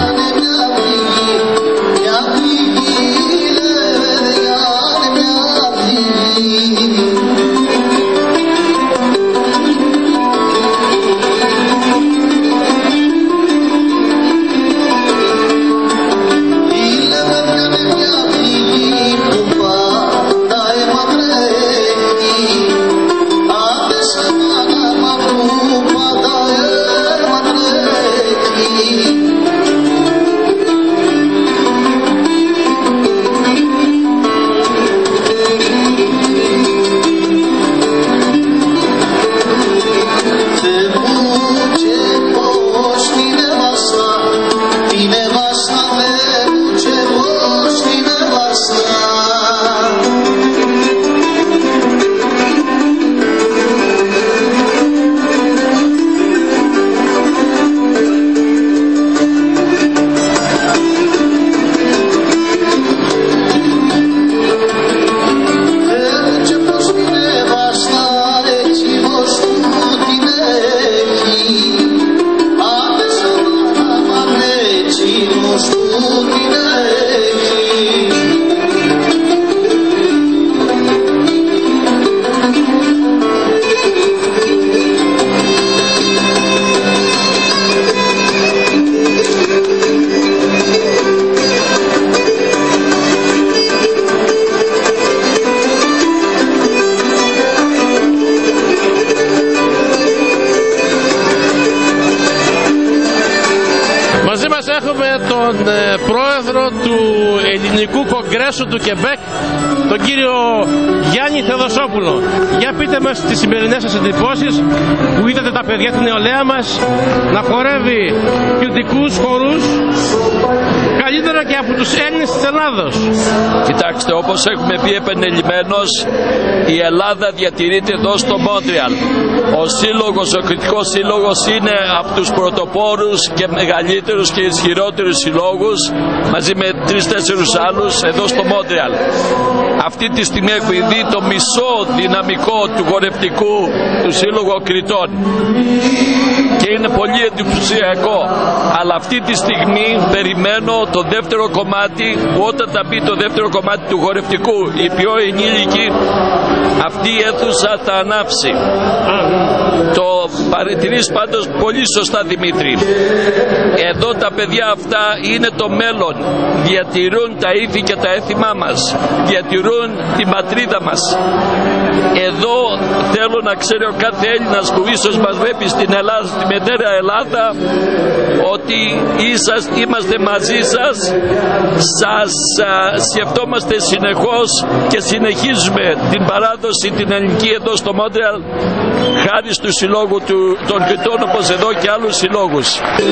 C: έχουμε τον ε, πρόεδρο του Ελληνικού Κογκρέσου του Κεμπέκ, τον κύριο Γιάννη Θεοδοσόπουλο. Για πείτε μας τις σημερινές σας εντυπώσεις που είδατε τα παιδιά, την νεολαία μας να χορεύει ποιοτικούς χορούς καλύτερα και από τους Έλληνες της Ελλάδος.
L: Κοιτάξτε, όπως έχουμε πει επανειλημμένως, η Ελλάδα διατηρείται εδώ στο Μόντρεαλ. Ο σύλλογος, ο κριτικός σύλλογος είναι από τους πρωτοπόρους και μεγαλύτερους και ισχυρότερους συλλόγους μαζί με τρεις-τέσσερους άλλους εδώ στο Μόντρεαλ. Αυτή τη στιγμή έχουμε δει το μισό δυναμικό του χορευτικού του Σύλλογου Κριτών και είναι πολύ εντυπωσιακό. Αλλά αυτή τη στιγμή περιμένω το δεύτερο κομμάτι, που όταν θα μπει το δεύτερο κομμάτι του χορευτικού, οι πιο ενήλικοι, αυτή η αίθουσα θα ανάψει. Το παρατηρείς πάντως πολύ σωστά, Δημήτρη. Εδώ τα παιδιά αυτά είναι το μέλλον. Διατηρούν τα ήθη και τα έθιμά μας. Διατηρούν την πατρίδα μας. Εδώ θέλω να ξέρει ο κάθε Έλληνας που ίσως μας βλέπει στην Ελλάδα, στη μετέρα Ελλάδα, ότι ίσας, είμαστε μαζί σας, σας α, σκεφτόμαστε συνεχώς και συνεχίζουμε την παράδοση την ελληνική εδώ στο Μόντρεαλ, χάρη του συλλόγου του, των Κριτών, όπως εδώ και άλλους συλλόγους.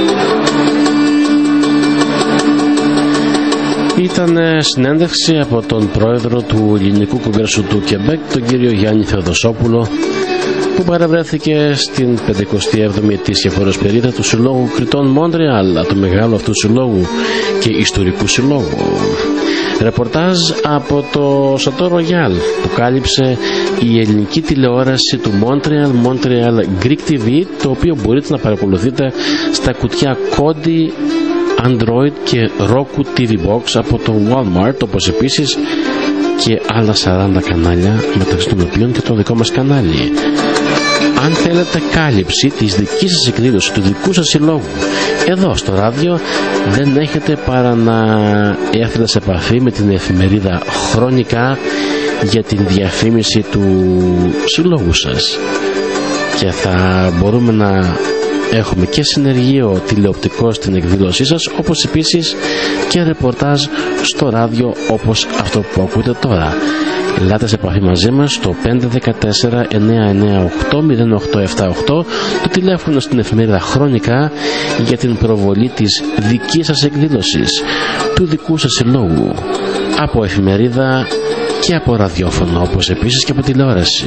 B: Ήταν συνέντευξη από τον πρόεδρο του Ελληνικού Κογκρέσου του Κεμπέκ, τον κύριο Γιάννη Θεοδοσόπουλο, που παραβρέθηκε στην πενηκοστή έβδομη ετήσια φοροσπερίδα του Συλλόγου Κριτών Μόντρεαλ, του μεγάλου αυτού συλλόγου και ιστορικού συλλόγου. Ρεπορτάζ από το Σατό Ρογιάλ που κάλυψε η ελληνική τηλεόραση του Montreal, Montreal Greek τι βι, το οποίο μπορείτε να παρακολουθείτε στα κουτιά Kodi, Android και Roku τι βι Box από το Walmart, όπως επίσης και άλλα σαράντα κανάλια, μεταξύ των οποίων και το δικό μας κανάλι. Αν θέλετε κάλυψη της δικής σας εκδήλωσης, του δικού σας συλλόγου εδώ στο ράδιο, δεν έχετε παρά να έρθετε σε επαφή με την εφημερίδα Χρονικά για την διαφήμιση του συλλόγου σας, και θα μπορούμε να έχουμε και συνεργείο τηλεοπτικό στην εκδήλωσή σας, όπως επίσης και ρεπορτάζ στο ράδιο όπως αυτό που ακούτε τώρα. Ελάτε σε επαφή μαζί μας στο πέντε ένα τέσσερα εννιά εννιά οκτώ μηδέν οκτώ επτά οκτώ, το τηλέφωνο στην εφημερίδα Χρονικά για την προβολή της δικής σας εκδήλωσης, του δικού σας συλλόγου, από εφημερίδα και από ραδιόφωνο, όπως επίσης και από τηλεόραση.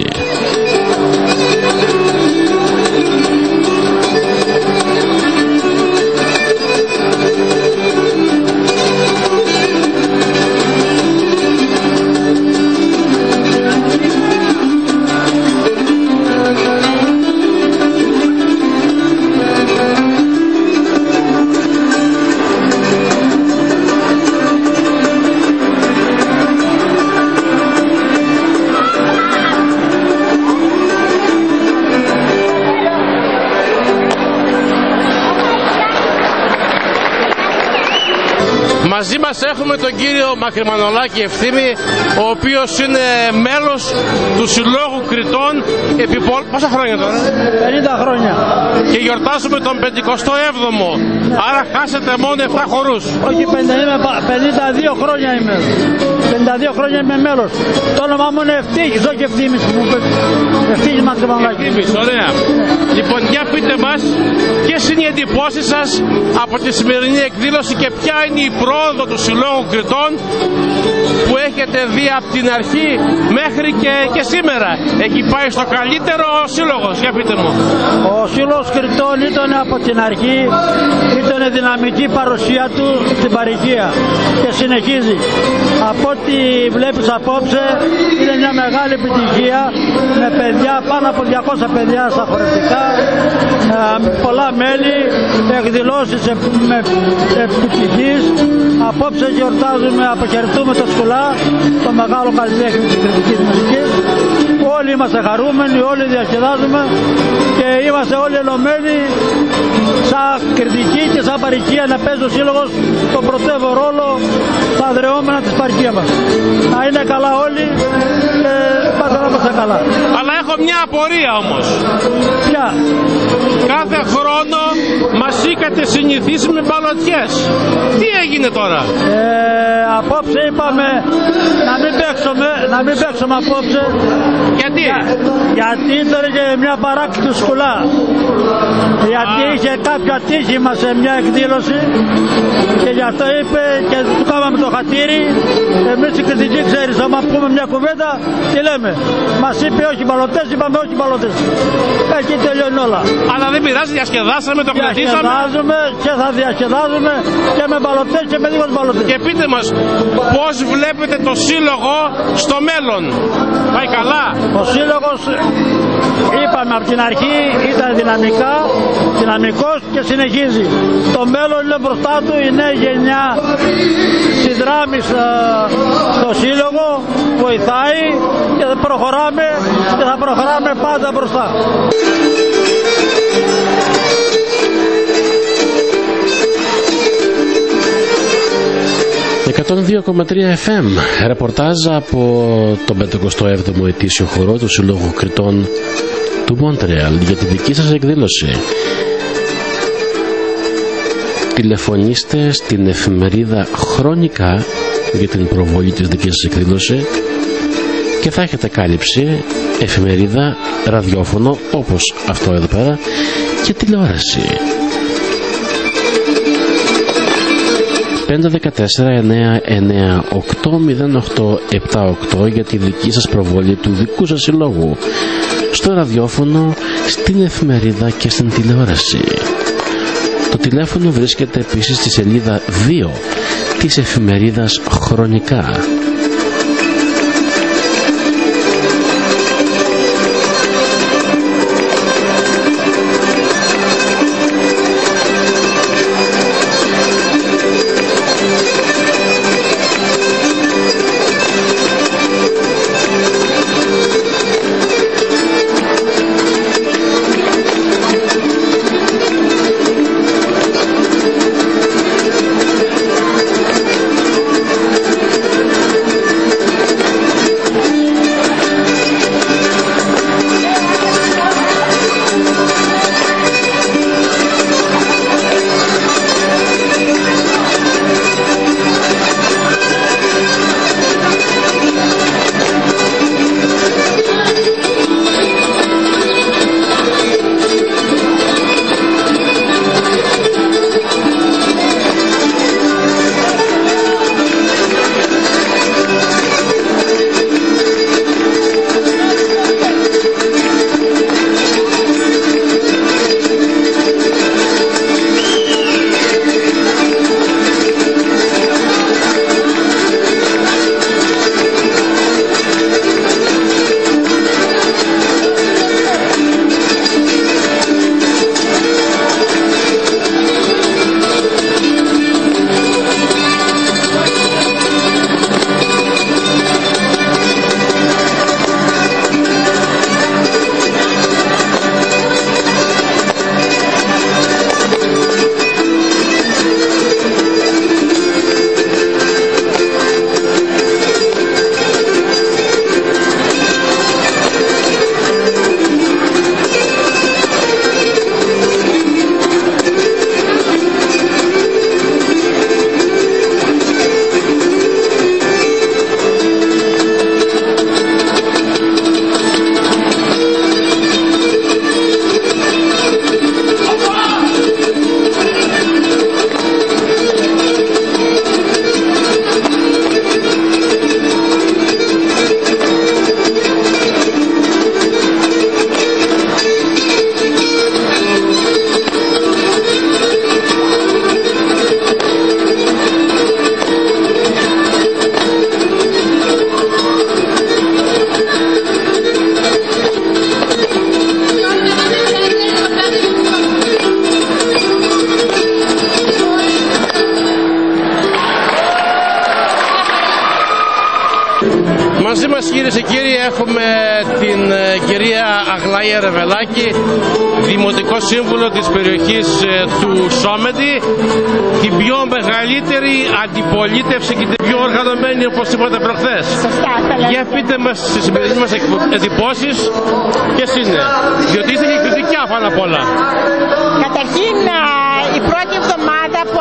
C: Μαζί μας έχουμε τον κύριο Μακρυμανολάκη Ευθύμη, ο οποίος είναι μέλος του Συλλόγου Κριτών επί πο- πόσα χρόνια τώρα?
M: πενήντα χρόνια.
C: Και γιορτάζουμε τον πενηκοστό έβδομο. Άρα χάσετε μόνο επτά χορούς.
M: Όχι, πενήντα δύο χρόνια είμαι. πενήντα δύο χρόνια είμαι μέλος. Το όνομά μου είναι Ευτύχης, όχι Ευθύμης. Ευτύχης Μακρυμανολάκη.
C: Ευθύμης, ωραία. Λοιπόν, για πείτε μας ποιες είναι οι εντυπώσεις σας από τη σημερινή εκδήλωση και ποια είναι η πρόοδο του Συλλόγου Κριτών που έχετε δει από την αρχή μέχρι και, και σήμερα. Έχει πάει στο καλύτερο ο σύλλογος, για πείτε μου.
M: Ο Σύλλογος Κριτών ήταν από την αρχή, ήταν δυναμική παρουσία του στην παροικία και συνεχίζει. Από ό,τι βλέπεις απόψε είναι μια μεγάλη επιτυχία, με παιδιά, πάνω από διακόσια παιδιά στα χορευτικά, πολλά μέλη, εκδηλώσεις με επιτυχής. Απόψε γιορτάζουμε, αποχαιρετούμε το Σκουλά, το μεγάλο καλλιτέχνη της κριτικής μουσικής. Όλοι είμαστε χαρούμενοι, όλοι διασκεδάζουμε και είμαστε όλοι ενωμένοι σαν κριτική και σαν παροικία, να παίζει ο Σύλλογος τον πρωτεύω ρόλο στα αδραιόμενα της παροικίας μας. Να είναι καλά όλοι και πάντα να είμαστε καλά.
C: Αλλά έχω μια απορία όμως.
M: Ποια?
C: Κάθε χρόνο χρόνο μας είχατε συνηθίσει με μπαλωτιές. Τι έγινε τώρα?
M: Ε, απόψε είπαμε να μην παίξουμε, να μην παίξουμε απόψε.
C: Γιατί?
M: Για, γιατί ήταν και μια παράκληση του Σκουλά. Γιατί Α. είχε κάποιο ατύχημα σε μια εκδήλωση και γι' αυτό είπε και του κάναμε το χατήρι. Εμείς οι κριτικοί, ξέρεις, άμα πούμε μια κουβέντα, τι λέμε? Μας είπε όχι μπαλωτές, είπαμε όχι μπαλωτές. Εκεί τελειώνει όλα.
C: Αλλά δεν πειράζει, διασκεδάσαμε, το κρατήσαμε.
M: Διασκεδάζουμε και θα διασκεδάζουμε και με μπαλωτές και με δίχως μπαλωτές.
C: Και πείτε μας, πώς βλέπετε το σύλλογο στο μέλλον? Πάει καλά?
M: Ο σύλλογος, είπαμε από την αρχή, ήταν δυναμικά, δυναμικός και συνεχίζει. Το μέλλον είναι μπροστά του, η νέα γενιά συνδράμει στο σύλλογο, βοηθάει και προχωράμε και θα προχωράμε πάντα μπροστά.
B: εκατόν δύο κόμμα τρία εφ εμ, ρεπορτάζ από τον πεντηκοστό έβδομο ετήσιο χορό του Συλλόγου Κριτών του Μόντρεαλ για τη δική σας εκδήλωση. Τηλεφωνήστε στην εφημερίδα Χρονικά για την προβολή της δικής σας εκδήλωση και θα έχετε κάλυψη εφημερίδα, ραδιόφωνο όπως αυτό εδώ πέρα και τηλεόραση. πέντε ένα τέσσερα εννέα εννέα οκτώ μηδέν οκτώ επτά οκτώ για τη δική σας προβολή του δικού σας συλλόγου στο ραδιόφωνο, στην εφημερίδα και στην τηλεόραση. Το τηλέφωνο βρίσκεται επίσης στη σελίδα δύο της εφημερίδας Χρονικά.
C: Μαζί μας, κυρίες και κύριοι, έχουμε την κυρία Αγλαία Ρεβελάκη, Δημοτικό Σύμβουλο της περιοχής του Σόμετη, την πιο μεγαλύτερη αντιπολίτευση και την πιο οργανωμένη, όπως είπατε προχθές. Για πείτε μας τις σημερινές μας εντυπώσεις ποιες είναι, διότι είστε και κριτικιά πάνω απ' όλα.
N: Καταρχήν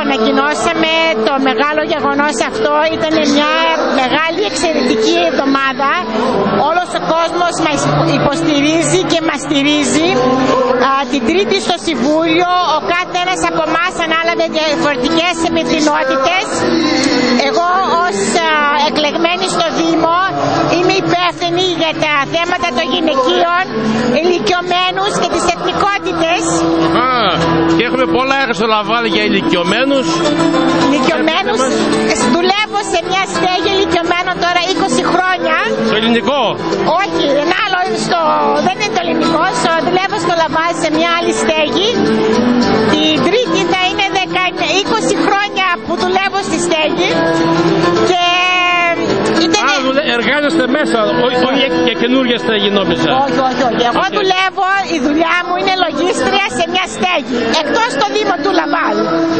N: ανακοινώσαμε το μεγάλο γεγονός αυτό. Ήταν μια μεγάλη εξαιρετική εβδομάδα. Όλος ο κόσμος μας υποστηρίζει και μας στηρίζει. Α, την Τρίτη στο Συμβούλιο ο κάθε ένας από εμάς ανάλαβε διαφορετικές υπευθυνότητες. Εγώ ως α, εκλεγμένη στο Δήμο είμαι υπεύθυνη για τα θέματα των γυναικείων, ηλικιωμένους και τις εθνικότητες.
C: Α, και έχουμε πολλά έργα στο Λαβάλ για ηλικιωμένους.
N: Ηλικιωμένους, δουλεύω σε μια στέγη ηλικιωμένων τώρα είκοσι χρόνια.
C: Στο ελληνικό?
N: Όχι, ένα άλλο, στο, δεν είναι το ελληνικό, στο, δουλεύω στο Λαβάλ σε μια άλλη στέγη. Την Τρίτη θα είναι είκοσι χρόνια που δουλεύω στη στέγη και ήταν...
C: Α, εργάζεστε μέσα, όχι και καινούργια στέγη νόμιζα.
N: Όχι, όχι, όχι. Εγώ okay. δουλεύω, η δουλειά μου είναι λογίστρια σε μια στέγη, εκτός στο Δήμο του Λαβάλ.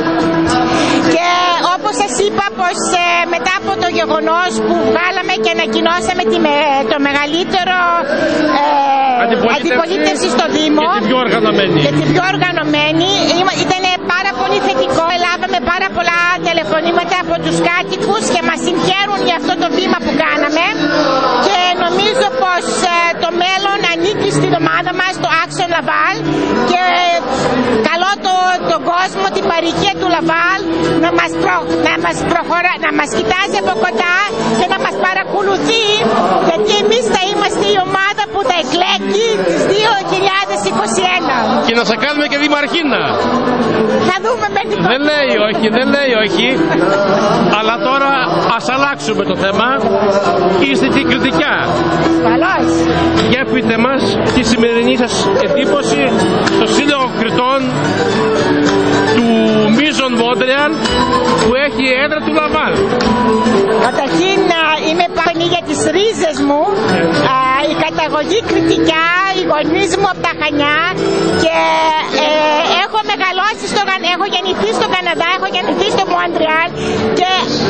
N: Και όπως σας είπα πως ε, μετά από το γεγονός που βγάλαμε και ανακοινώσαμε τη, με, το μεγαλύτερο ε, αντιπολίτευση στο Δήμο
C: και την πιο οργανωμένη,
N: και την πιο οργανωμένη ήταν πάρα πολύ θετικό. Λάβαμε πάρα πολλά τηλεφωνήματα από τους κάτοικους και μας συγχαίρουν για αυτό το βήμα που κάναμε και νομίζω πως ε, το μέλλον ανήκει στην ομάδα μας, το Action Laval, και καλώ το, τον κόσμο, την παροικία του Λαβάλ να μας, προ, να, μας προχωρά, να μας κοιτάζει από κοντά και να μας παρακολουθεί, γιατί εμείς θα είμαστε η ομάδα που θα εκλέγει τις δύο χιλιάδες είκοσι ένα.
C: Και να σε κάνουμε και δημαρχίνα.
N: Θα δούμε με την
C: Δεν λέει όχι, δεν λέει όχι. Αλλά τώρα ας αλλάξουμε το θέμα. Είστε και κριτικά.
N: Καλώς.
C: Για πείτε μας τη σημερινή σας εντύπωση στο Σύλλογο Κριτών του Μίζων Μόντρεαλ που έχει έδρα του Λαβάλ.
N: Καταρχήν είμαι πάνω για τις ρίζες μου. Α, η καταγωγή κριτικά, οι γονείς μου από τα Χανιά και ε, έχω μεγαλώσει στο, έχω γεννηθεί στο Καναδά, έχω γεννηθεί στο Μόντρεαλ και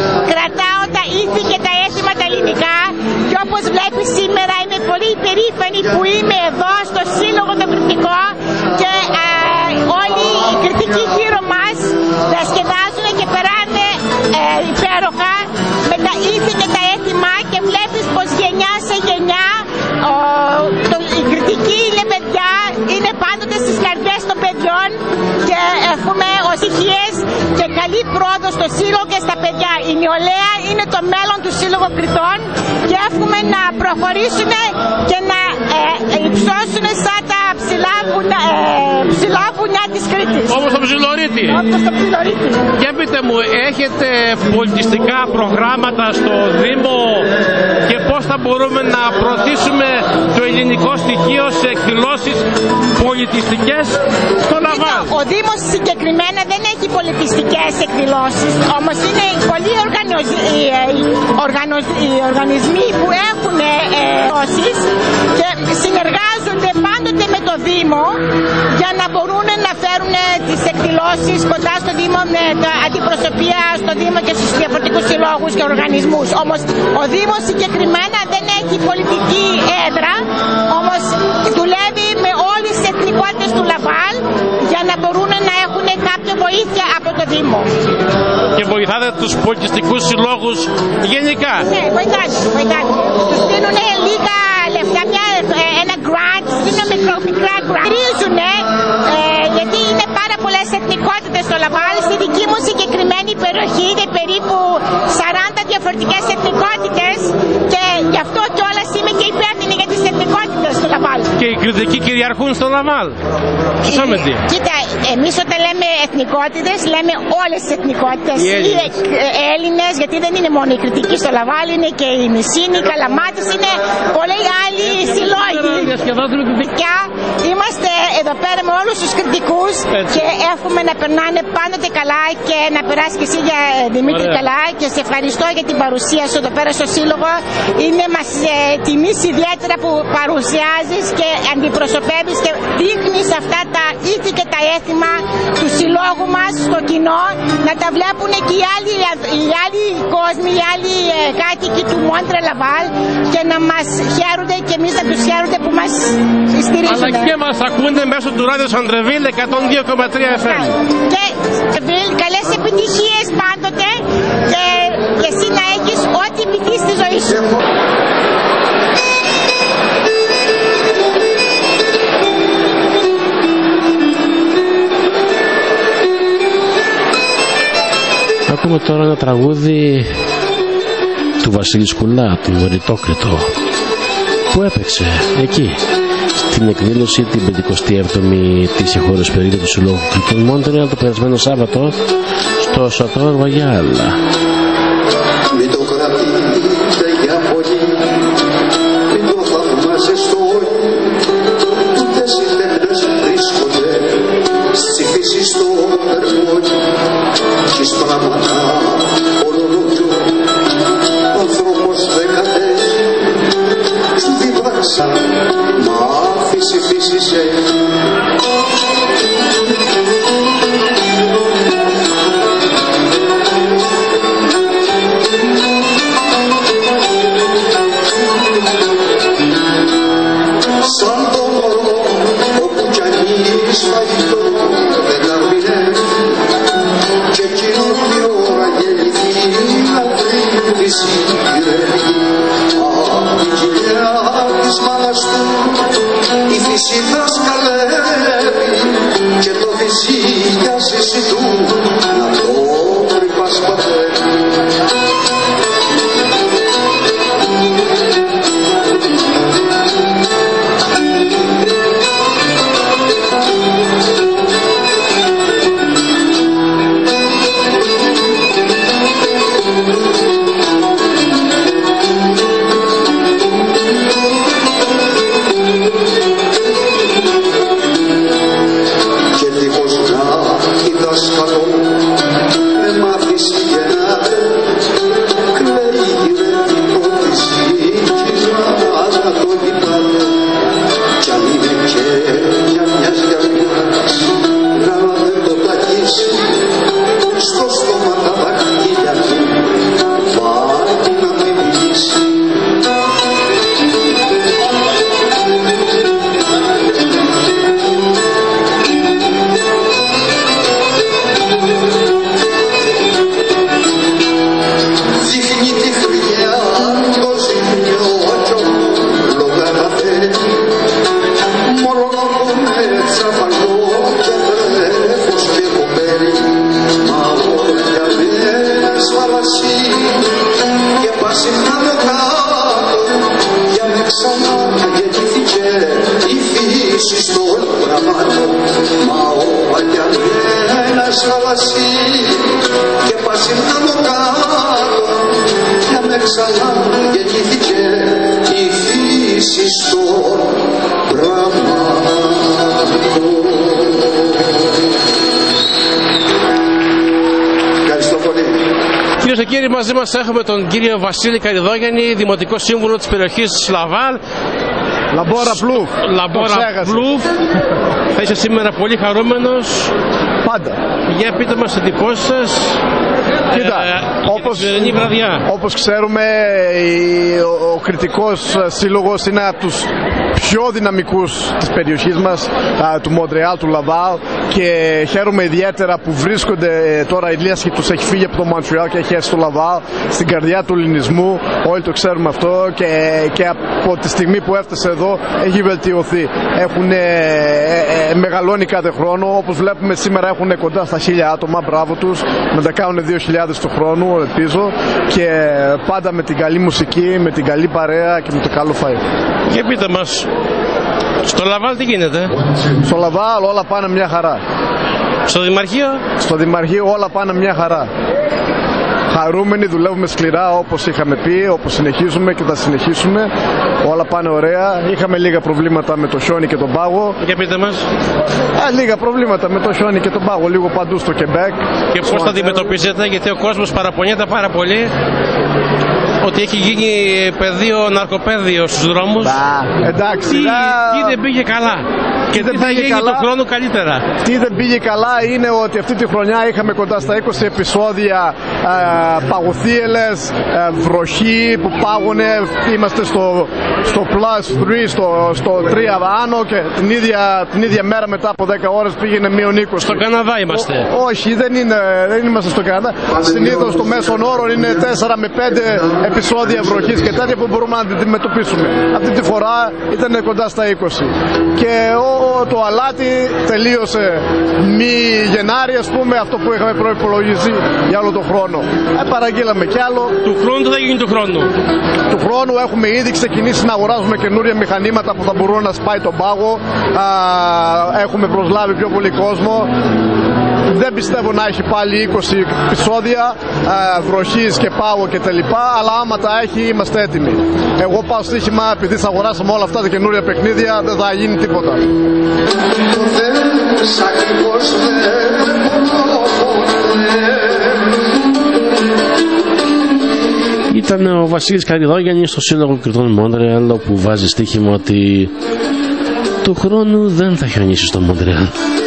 N: κρατάω τα ήθη και τα έθιμα τα ελληνικά και όπως βλέπεις σήμερα είμαι πολύ υπερήφανη που είμαι εδώ στο Σύλλογο το Κριτικό και α, όλοι οι κριτικοί γύρω μας διασκεδάζουν και περάνε ε, υπέροχα με τα ήθη και τα έθιμα και βλέπεις πως γενιά σε γενιά ο, το, η κριτική είναι παιδιά, είναι πάντοτε στις καρδιές των παιδιών και εύχομαι οσυχίες και καλή πρόοδο στο Σύλλογο και στα παιδιά. Η νεολαία είναι το μέλλον του Σύλλογου Κριτών και εύχομαι να προχωρήσουν και να ε, υψώσουν σαν τα ψηλά βουνιά, ε, ψηλά βουνιά της Κρήτης.
C: Όπως το Ψιλορίτη.
N: Όπως το Ψιλορίτη.
C: Για πείτε μου, έχετε πολιτιστικά προγράμματα στο Δήμο και πώς θα μπορούμε να προωθήσουμε το ελληνικό στοιχείο σε εκδηλώσεις πολιτιστικές στο Λαβάλ?
N: Ο Δήμος συγκεκριμένα δεν έχει πολιτιστικές εκδηλώσεις, όμως είναι πολλοί οργανωσ... οργανωσ... οργανισμοί που έχουν εκδηλώσεις και συνεργάζονται πάντοτε με το Δήμο για να μπορούν να φέρουν τις εκδηλώσεις κοντά στο Δήμο με τα αντιπροσωπεία στο Δήμο και στους διαφορετικούς συλλόγους και οργανισμούς. Όμως ο Δήμος συγκεκριμένα δεν έχει πολιτική έδρα, όμως δουλεύει με όλες τις εθνικότητες του Λαβάλ για να μπορούν να έχουν κάποια βοήθεια από το Δήμο.
C: Και βοηθάτε τους πολιτιστικούς συλλόγους γενικά?
N: Ναι, βοηθάτε, βοηθάτε. Τους δίνουν λίγα λεφτά, μια, ένα grant, δίνουν μικρό, μικρά grant. Ρίζουν, ε, γιατί είναι πάρα πολλές εθνικότητες στο Λαβάλ. Στη δική μου συγκεκριμένη περιοχή είναι περίπου σαράντα διαφορετικές εθνικότητες και γι' αυτό κιόλας είμαι και υπεύθυνη για τις εθνικότητες στο Λαβάλ.
C: Και οι κριτικοί κυριαρχούν στο Λαβάλ.
N: Ε, κοίτα, εμείς όταν λέμε εθνικότητες λέμε όλες τις εθνικότητες. Οι Έλληνες. Έλληνες, γιατί δεν είναι μόνο οι κριτικοί στο Λαβάλ, είναι και οι Μυσίνοι, οι Καλαμάτες, είναι πολλοί άλλοι συλλόγοι. Είμαστε εδώ πέρα με όλους τους κριτικούς και εύχομαι να περνάνε πάντοτε καλά και να περάσει και εσύ για Δημήτρη καλά και σε ευχαριστώ για την παρουσία σου εδώ πέρα στο Σύλλογο. Είναι μας ε, τιμής ιδιαίτερα που παρουσιάζεις βγαίνεις και αντιπροσωπεύεις και δείχνεις αυτά τα ήθη και τα έθιμα του συλλόγου μας στο κοινό, να τα βλέπουν και οι άλλοι, οι άλλοι κόσμοι, οι άλλοι ε, κάτοικοι του Μόντρε Λαβάλ και να μας χαίρονται και εμείς να τους χαίρονται που μας στηρίζουν.
C: Αλλά και μας ακούνται μέσω του ράδιο Σαντρεβίλ εκατόν δύο κόμμα τρία εφ εμ.
N: Και καλές επιτυχίες πάντοτε και, και εσύ να έχεις ό,τι επιτύχει στη ζωή σου.
B: Ακούμε τώρα ένα τραγούδι του Βασίλη Σκουλά, του Ρητόκριτο, που έπαιξε εκεί στην εκδήλωση την πενηκοστή έβδομη της εγχώριας περίοδου του Συλλόγου Κριτών Μόντρεαλ το περασμένο Σάββατο στο Σατόρ Βαγιάλ.
D: Μην το κρατείτε για πολύ, μην το θαυμάζεστε όλοι, ούτε συντέλες βρίσκονται στη φύση στο περπόδι και στον αμανά ολολόγιο άνθρωπος δέκατε στη διδάξα μα φύση φύσισε. Σαν το μωρό όπου κι ανοίγεις φαγητό δεν καρμινεύει και εκείνο η ώρα γεννηθεί να πριν τη συγκυρεύει. Απ' την κοιλιά της μάνας του η φύση δασκαλεύει και το βυζί για ζήση του να το τρυπασπαθεύει.
C: Κυρίες και κύριοι, μαζί μας έχουμε τον κύριο Βασίλη Καριδόγεννη, Δημοτικό Σύμβουλο της περιοχής της Λαβάλ.
O: Λαμπόρα Πλούφ.
C: Λαμπόρα Πλούφ. Θα είσαι σήμερα πολύ χαρούμενος.
O: Πάντα.
C: Για πείτε μας εντυπώσεις σας.
O: Κοίτα,
C: ε,
O: όπως, όπως ξέρουμε ο, ο κριτικός σύλλογος είναι από τους πιο δυναμικούς της περιοχής μας, α, του Μοντρεάλ, του Λαβάλ, και χαίρομαι ιδιαίτερα που βρίσκονται τώρα. Η Λίασχη τους έχει φύγει από το Μοντρεάλ και έχει έρθει στο Λαβάλ, στην καρδιά του ελληνισμού. Όλοι το ξέρουμε αυτό και, και από τη στιγμή που έφτασε εδώ έχει βελτιωθεί. Έχουν ε, ε, μεγαλώνει κάθε χρόνο. Όπως βλέπουμε σήμερα έχουν κοντά στα χίλια άτομα. Μπράβο τους, να τα κάνουν δύο χιλιάδες του χρόνου, ελπίζω, και πάντα με την καλή μουσική, με την καλή παρέα και με το καλό φαΐ.
C: Και πείτε μας, στο Λαβάλ τι γίνεται?
O: Στο Λαβάλ όλα πάνε μια χαρά.
C: Στο Δημαρχείο?
O: Στο Δημαρχείο όλα πάνε μια χαρά. Χαρούμενοι, δουλεύουμε σκληρά όπως είχαμε πει, όπως συνεχίζουμε και θα συνεχίσουμε. Όλα πάνε ωραία. Είχαμε λίγα προβλήματα με το χιόνι και τον πάγο.
C: Για πείτε μας.
O: Α, λίγα προβλήματα με το χιόνι και τον πάγο, λίγο παντού στο Κεμπέκ.
C: Και πώς θα αντιμετωπίζετε, γιατί ο κόσμος παραπονιέται πάρα πολύ? ότι έχει γίνει πεδίο, ναρκοπαίδιο στους δρόμους.
O: Μπα, εντάξει.
C: Τι,
O: να...
C: τι δεν πήγε καλά και τι θα γίνει καλά, του χρόνου καλύτερα.
O: Τι δεν πήγε καλά είναι ότι αυτή τη χρονιά είχαμε κοντά στα είκοσι επεισόδια ε, παγωθίελες, ε, βροχή που πάγωνε. Είμαστε στο, στο plus τρία, στο, στο τρία άνω και την ίδια, την ίδια μέρα μετά από δέκα ώρες πήγαινε μείον είκοσι.
C: Στο Καναδά είμαστε.
O: Ό, όχι, δεν, είναι, δεν είμαστε στο Καναδά. Συνήθως το μέσον όρο είναι τέσσερα με πέντε επεισόδια βροχής και τέτοια που μπορούμε να αντιμετωπίσουμε. Αυτή τη φορά ήταν κοντά στα είκοσι. Και ο, το αλάτι τελείωσε μη Γενάρη, ας πούμε, αυτό που είχαμε προϋπολογίσει για όλο τον χρόνο. Ε, παραγγείλαμε κι άλλο.
C: Του χρόνου τι θα γίνει του χρόνου?
O: Του χρόνου έχουμε ήδη ξεκινήσει να αγοράζουμε καινούρια μηχανήματα που θα μπορούν να σπάει τον πάγο. Α, έχουμε προσλάβει πιο πολύ κόσμο. Δεν πιστεύω να έχει πάλι είκοσι επεισόδια ε, βροχής και πάγο και τα λοιπά, αλλά άμα τα έχει είμαστε έτοιμοι. Εγώ πάω στοίχημα, επειδή θα αγοράσαμε όλα αυτά τα καινούρια παιχνίδια, δεν θα γίνει τίποτα.
B: Ήταν ο Βασίλης Καριδόγιαννης στο Σύλλογο Κριτών Μόντρεαλ, όπου βάζει στοίχημα ότι του χρόνου δεν θα χιονίσει στο Μόντρεαλ.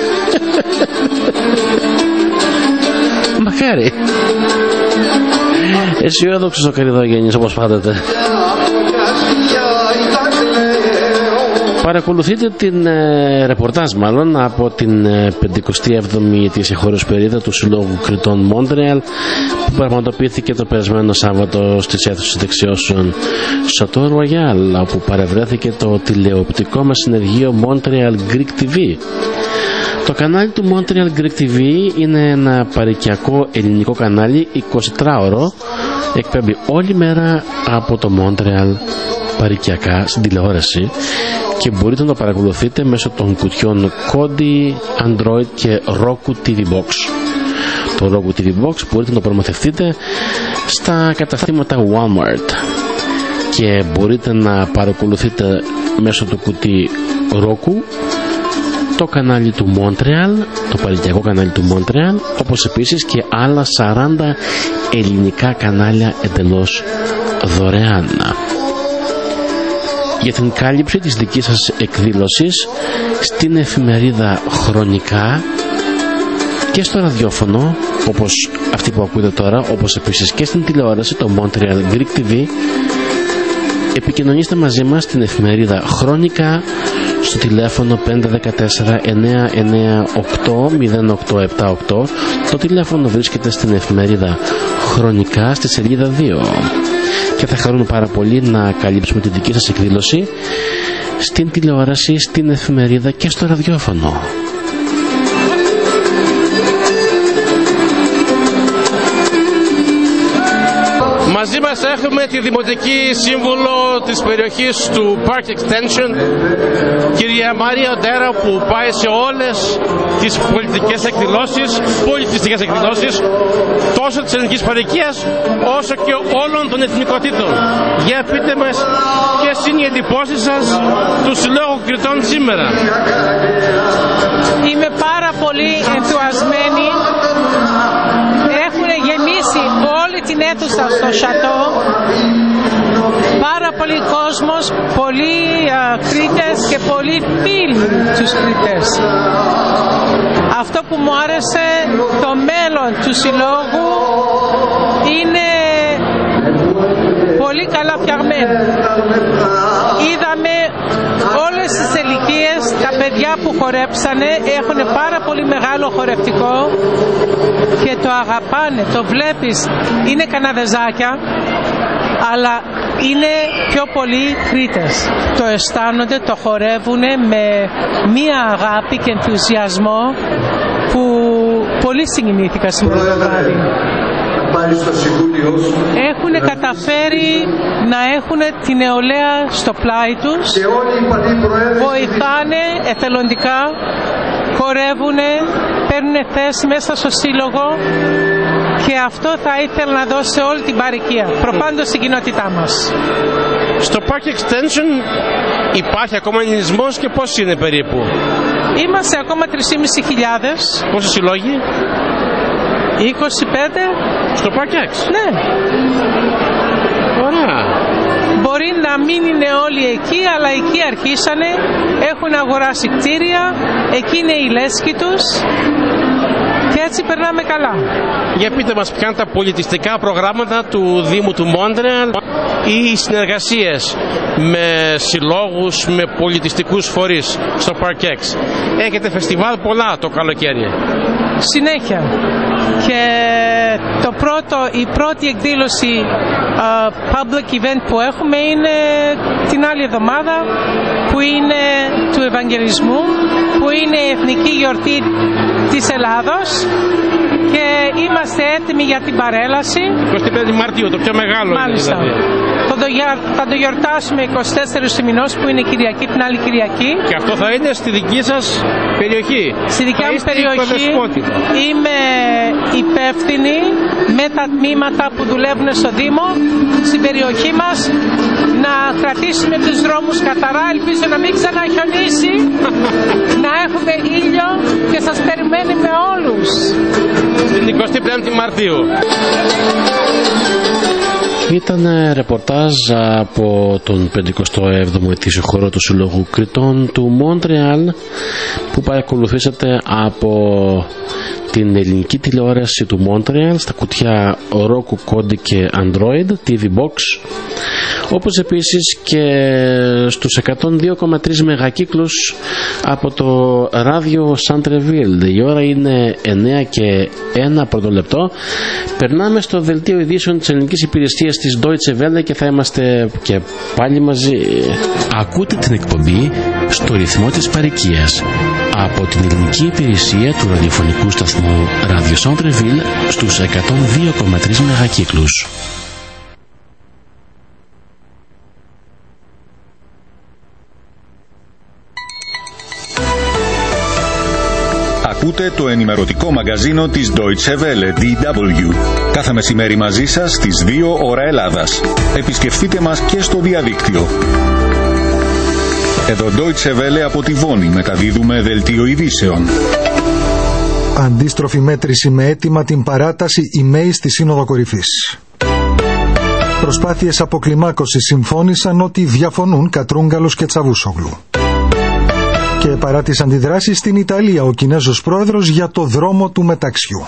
B: Μακάρι. Αισιόδοξος ο Καριδόγιαννης, όπως πάντοτε. Παρακολουθείτε την ε, ρεπορτάζ μάλλον από την ε, πενηκοστή έβδομη ετήσια χοροσπερίδα του Συλλόγου Κριτών Μόντρεαλ, που πραγματοποιήθηκε το περασμένο Σάββατο στις αίθουσες δεξιώσεων Chateau Royal, όπου παρευρέθηκε το τηλεοπτικό μας συνεργείο Montreal Greek τι βι. Το κανάλι του Montreal Greek τι βι είναι ένα παροικιακό ελληνικό κανάλι εικοσιτετράωρο, εκπέμπει όλη μέρα από το Montreal παροικιακά στην τηλεόραση και μπορείτε να το παρακολουθείτε μέσω των κουτιών Kodi, Android και Roku τι βι Box. Το Roku τι βι Box μπορείτε να το προμηθευτείτε στα καταστήματα Walmart και μπορείτε να παρακολουθείτε μέσω του κουτί Roku το κανάλι του Montreal, το παροικιακό κανάλι του Montreal, όπως επίσης και άλλα σαράντα ελληνικά κανάλια εντελώς δωρεάν. Για την κάλυψη της δικής σας εκδήλωσης στην εφημερίδα Χρονικά και στο ραδιόφωνο, όπως αυτή που ακούτε τώρα, όπως επίσης και στην τηλεόραση, το Montreal Greek τι βι, επικοινωνήστε μαζί μας στην εφημερίδα Χρονικά στο τηλέφωνο πέντε ένα τέσσερα εννιά εννιά οκτώ μηδέν οκτώ επτά οκτώ. Το τηλέφωνο βρίσκεται στην εφημερίδα Χρονικά στη σελίδα δύο. Και θα χαρούμε πάρα πολύ να καλύψουμε τη δική σας εκδήλωση στην τηλεόραση, στην εφημερίδα και στο ραδιόφωνο.
C: Μαζί μας έχουμε τη Δημοτική Σύμβουλο της περιοχής του Park Extension, κυρία Μαρία Οντέρα, που πάει σε όλες τις πολιτικές εκδηλώσεις, πολιτιστικές εκδηλώσεις, τόσο της ελληνικής παροικίας όσο και όλων των εθνικοτήτων. Για πείτε μας ποιες είναι οι εντυπώσεις σας του Συλλόγου Κριτών σήμερα.
P: Είμαι πάρα πολύ ενθουσιασμένη. Έχουν γεμίσει όλη την αίθουσα στο Σατό. Πάρα πολύ κόσμος, πολλοί α, Κρήτες και πολλοί φίλοι τους Κρήτες. Αυτό που μου άρεσε, το μέλλον του Συλλόγου είναι πολύ καλά φτιαγμένο. Είδαμε όλες τις ηλικίες, τα παιδιά που χορέψανε έχουν πάρα πολύ μεγάλο χορευτικό και το αγαπάνε, το βλέπεις, είναι Καναδεζάκια, αλλά είναι πιο πολλοί Κρήτες. Το αισθάνονται, το χορεύουν με μία αγάπη και ενθουσιασμό που πολύ συγκινήθηκα σήμερα το βράδυ. Έχουν καταφέρει να έχουν την νεολαία στο πλάι τους, βοηθάνε εθελοντικά, χορεύουν, παίρνουν θέση μέσα στο σύλλογο και αυτό θα ήθελα να δώσω σε όλη την παροικία, προπάντως στην κοινότητά μας.
C: Στο Park Extension υπάρχει ακόμα ελληνισμός και πώς είναι περίπου?
P: Είμαστε ακόμα τρεις και μισή χιλιάδες.
C: Πόσοι συλλόγοι?
P: είκοσι πέντε.
C: Στο Park X?
P: Ναι.
C: Ωραία.
P: Μπορεί να μην είναι όλοι εκεί, αλλά εκεί αρχίσανε, έχουν αγοράσει κτίρια, εκεί είναι η λέσχη τους και έτσι περνάμε καλά.
C: Για πείτε μας ποια είναι τα πολιτιστικά προγράμματα του Δήμου του Μόντρεαλ ή οι συνεργασίες με συλλόγους, με πολιτιστικούς φορείς στο Parkex. Έχετε φεστιβάλ πολλά το καλοκαίρι.
P: Συνέχεια. Και το πρώτο, η πρώτη εκδήλωση uh, public event που έχουμε είναι την άλλη εβδομάδα, που είναι του Ευαγγελισμού, που είναι η Εθνική Γιορτή της Ελλάδος και είμαστε έτοιμοι για την παρέλαση.
C: εικοστή πέμπτη Μαρτίου, το πιο μεγάλο.
P: Μάλιστα.
C: Δηλαδή.
P: Θα το, θα το γιορτάσουμε εικοστή τέταρτη του μηνός, που είναι Κυριακή, την άλλη Κυριακή.
C: Και αυτό θα είναι στη δική σας περιοχή.
P: Στη δικιά μου περιοχή είμαι υπεύθυνη με τα τμήματα που δουλεύουν στο Δήμο, στην περιοχή μας, να κρατήσουμε τους δρόμους καθαρά. Ελπίζω να μην ξαναχιονίσει, να έχουμε ήλιο και σας περιμένουμε όλους.
C: Στην εικοστή πέμπτη Μαρτίου.
B: Ήταν ρεπορτάζ από τον πενηκοστό έβδομο ετήσιο χώρο του Συλλόγου Κριτών του Μόντρεαλ, που παρακολουθήσατε από την ελληνική τηλεόραση του Μόντρεαλ στα κουτιά Roku, Kodi και Android τι βι Box, όπως επίσης και στους εκατόν δύο κόμμα τρία μεγακύκλους από το ράδιο Σαντρεβίλ. Η ώρα είναι εννέα και ένα πρώτο λεπτό. Περνάμε στο δελτίο ειδήσεων της ελληνικής υπηρεσίας της Deutsche Welle και θα είμαστε και πάλι μαζί.
A: Ακούτε την εκπομπή στο ρυθμό της παροικίας από την ελληνική υπηρεσία του ραδιοφωνικού σταθμού Radio Centreville στους εκατόν δύο κόμμα τρία μεγακύκλους.
Q: Ακούτε το ενημερωτικό μαγκαζίνο της Deutsche Welle, ντι ντάμπλιου. Κάθε μεσημέρι μαζί σας στις δύο ώρα Ελλάδας. Επισκεφτείτε μας και στο διαδίκτυο. Εδώ Deutsche Welle από τη Βόνη μεταδίδουμε δελτίο ειδήσεων.
R: Αντίστροφη μέτρηση με αίτημα την παράταση email στη Σύνοδο Κορυφής. Προσπάθειες αποκλιμάκωσης συμφώνησαν ότι διαφωνούν Κατρούγκαλος και Τσαβούσογλου. Και παρά τις αντιδράσεις στην Ιταλία, ο Κινέζος πρόεδρος για το δρόμο του μεταξιού.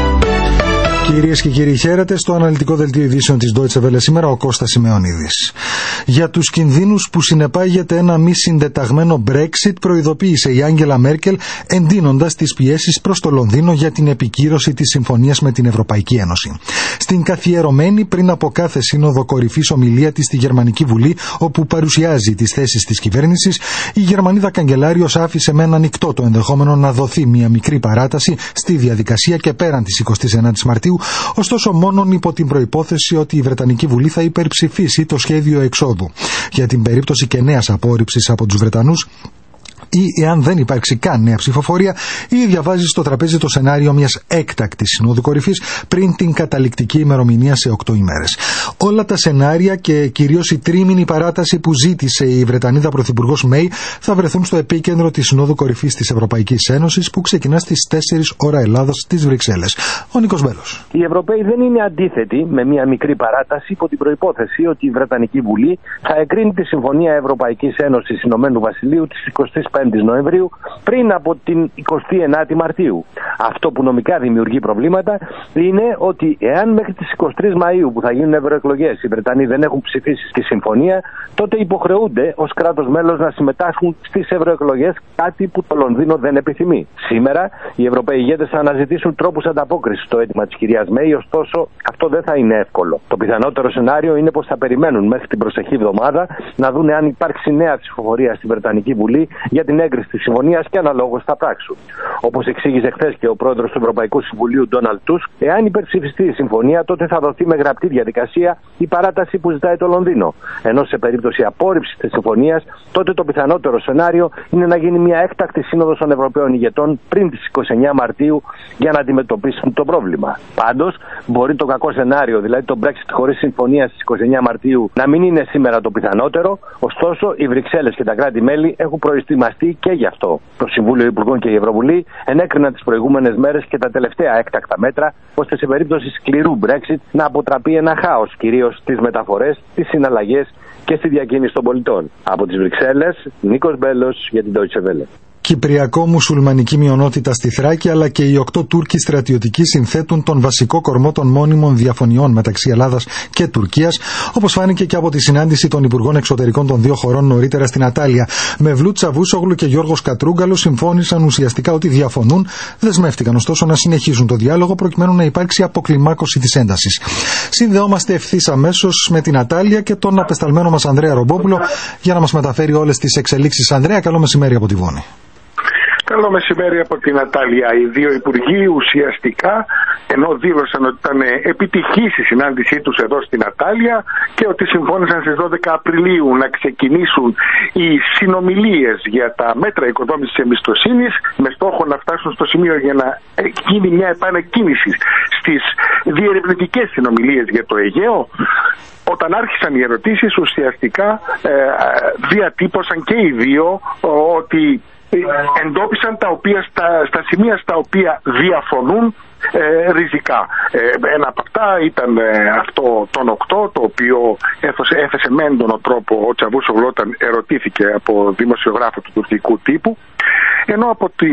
R: Κυρίες και κύριοι, χαίρετε στο αναλυτικό δελτίο ειδήσεων της Deutsche Welle σήμερα, ο Κώστας Σημεωνίδης. Για τους κινδύνους που συνεπάγεται ένα μη συντεταγμένο Brexit, προειδοποίησε η Άγγελα Μέρκελ, εντείνοντας τις πιέσεις προς το Λονδίνο για την επικύρωση της συμφωνίας με την Ευρωπαϊκή Ένωση. Στην καθιερωμένη πριν από κάθε σύνοδο κορυφής ομιλία της στη Γερμανική Βουλή, όπου παρουσιάζει τις θέσεις της κυβέρνησης, η Γερμανίδα καγκελάριος άφησε με ένα ανοιχτό το ενδεχόμενο να δοθεί μια μικρή παράταση στη διαδικασία και πέραν της εικοστής ένατης Μαρτίου, ωστόσο μόνον υπό την προϋπόθεση ότι η Βρετανική Βουλή θα υπερψηφίσει το σχέδιο εξόδου. Για την περίπτωση και νέας απόρριψης από τους Βρετανούς, ή εάν δεν υπάρξει καν νέα ψηφοφορία, ή διαβάζει στο τραπέζι το σενάριο μιας έκτακτης συνόδου κορυφής πριν την καταληκτική ημερομηνία σε οκτώ ημέρες. Όλα τα σενάρια και κυρίως η τρίμηνη παράταση που ζήτησε η Βρετανίδα Πρωθυπουργός Μέι θα βρεθούν στο επίκεντρο της Συνόδου Κορυφής της Ευρωπαϊκής Ένωσης, που ξεκινά στις τέσσερις ώρα Ελλάδας στις Βρυξέλλες. Ο Νίκος Μπέλος.
S: Οι Ευρωπαίοι δεν είναι αντίθετοι με μια μικρή παράταση υπό την προϋπόθεση ότι η Βρετανική Βουλή θα εγκρίνει τη Συμφωνία Ευρωπαϊκής Ένωσης Ηνωμένου Βασιλείου της εικοστής πέμπτης Νοεμβρίου πριν από την εικοστή ένατη Μαρτίου. Αυτό που νομικά δημιουργεί προβλήματα είναι ότι εάν μέχρι τις εικοστή τρίτη Μαΐου, που θα γίνουν ευρωεκλογές, οι Βρετανοί δεν έχουν ψηφίσει στη συμφωνία, τότε υποχρεούνται ως κράτος μέλος να συμμετάσχουν στις ευρωεκλογές, κάτι που το Λονδίνο δεν επιθυμεί. Σήμερα οι Ευρωπαίοι ηγέτες θα αναζητήσουν τρόπους ανταπόκρισης στο αίτημα της κυρίας Μέι, ωστόσο αυτό δεν θα είναι εύκολο. Το πιθανότερο σενάριο είναι πως θα περιμένουν μέχρι την προσεχή εβδομάδα να δουν αν υπάρξει νέα ψηφοφορία στη Βρετανική Βουλή για την έγκριση της συμφωνίας και αναλόγως θα πράξουν. Όπως εξήγησε χθες και ο πρόεδρος του Ευρωπαϊκού Συμβουλίου Ντόναλντ Τούσκ, εάν υπερψηφιστεί η συμφωνία, τότε θα δοθεί με γραπτή διαδικασία η παράταση που ζητάει το Λονδίνο. Ενώ σε περίπτωση απόρριψης της συμφωνίας, τότε το πιθανότερο σενάριο είναι να γίνει μια έκτακτη σύνοδος των Ευρωπαίων ηγετών πριν τις εικοστή ενάτη Μαρτίου για να αντιμετωπίσουν τον πρόβλημα. Πάντως, μπορεί το κακό σενάριο, δηλαδή το Brexit χωρίς συμφωνία στις είκοσι εννέα Μαρτίου, να μην είναι σήμερα το πιθανότερο. Ωστόσο, οι Βρυξέλλες και τα κράτη-μέλη έχουν προετοιμαστεί και γι' αυτό. Το Συμβούλιο Υπουργών και η Ευρωβουλή ενέκριναν τις προηγούμενες μέρες και τα τελευταία έκτακτα μέτρα, ώστε σε περίπτωση σκληρού Brexit να αποτραπεί ένα χάος, κυρίως στις μεταφορές, στις συναλλαγές και στη διακίνηση των πολιτών. Από τις Βρυξέλλες, Νίκος Μπέλος για την Deutsche Welle.
R: Κυπριακό-μουσουλμανική μειονότητα στη Θράκη αλλά και οι οκτώ Τούρκοι στρατιωτικοί συνθέτουν τον βασικό κορμό των μόνιμων διαφωνιών μεταξύ Ελλάδας και Τουρκίας, όπως φάνηκε και από τη συνάντηση των Υπουργών Εξωτερικών των δύο χωρών νωρίτερα στην Ατάλια. Μευλούτ Τσαβούσογλου και Γιώργος Κατρούγκαλος συμφώνησαν ουσιαστικά ότι διαφωνούν, δεσμεύτηκαν ωστόσο να συνεχίσουν το διάλογο προκειμένου να υπάρξει αποκλιμάκωση της έντασης. Συνδεόμαστε ευθύς αμέσως με την Ατάλια και τον απεσταλμένο μας Ανδρέα Ρομπόπουλο για να μας μεταφέρει όλες τις εξελίξεις. Ανδρέα, καλό μεσημέρι από τη Βόνη.
T: Καλό μεσημέρι από την Ατάλια. Οι δύο υπουργοί ουσιαστικά, ενώ δήλωσαν ότι ήταν επιτυχής η συνάντησή τους εδώ στην Ατάλια και ότι συμφώνησαν στις δώδεκα Απριλίου να ξεκινήσουν οι συνομιλίες για τα μέτρα οικοδόμησης εμπιστοσύνης με στόχο να φτάσουν στο σημείο για να γίνει μια επανεκκίνηση στις διερευνητικές συνομιλίες για το Αιγαίο. Όταν άρχισαν οι ερωτήσεις, ουσιαστικά ε, διατύπωσαν και οι δύο ότι εντόπισαν τα οποία, στα, στα σημεία στα οποία διαφωνούν ε, ριζικά. Ε, ένα από αυτά ήταν ε, αυτό των οκτώ, το οποίο έθωσε, έθεσε με έντονο τρόπο ο Τσαβούσογλου όταν ερωτήθηκε από δημοσιογράφο του τουρκικού τύπου, ενώ από την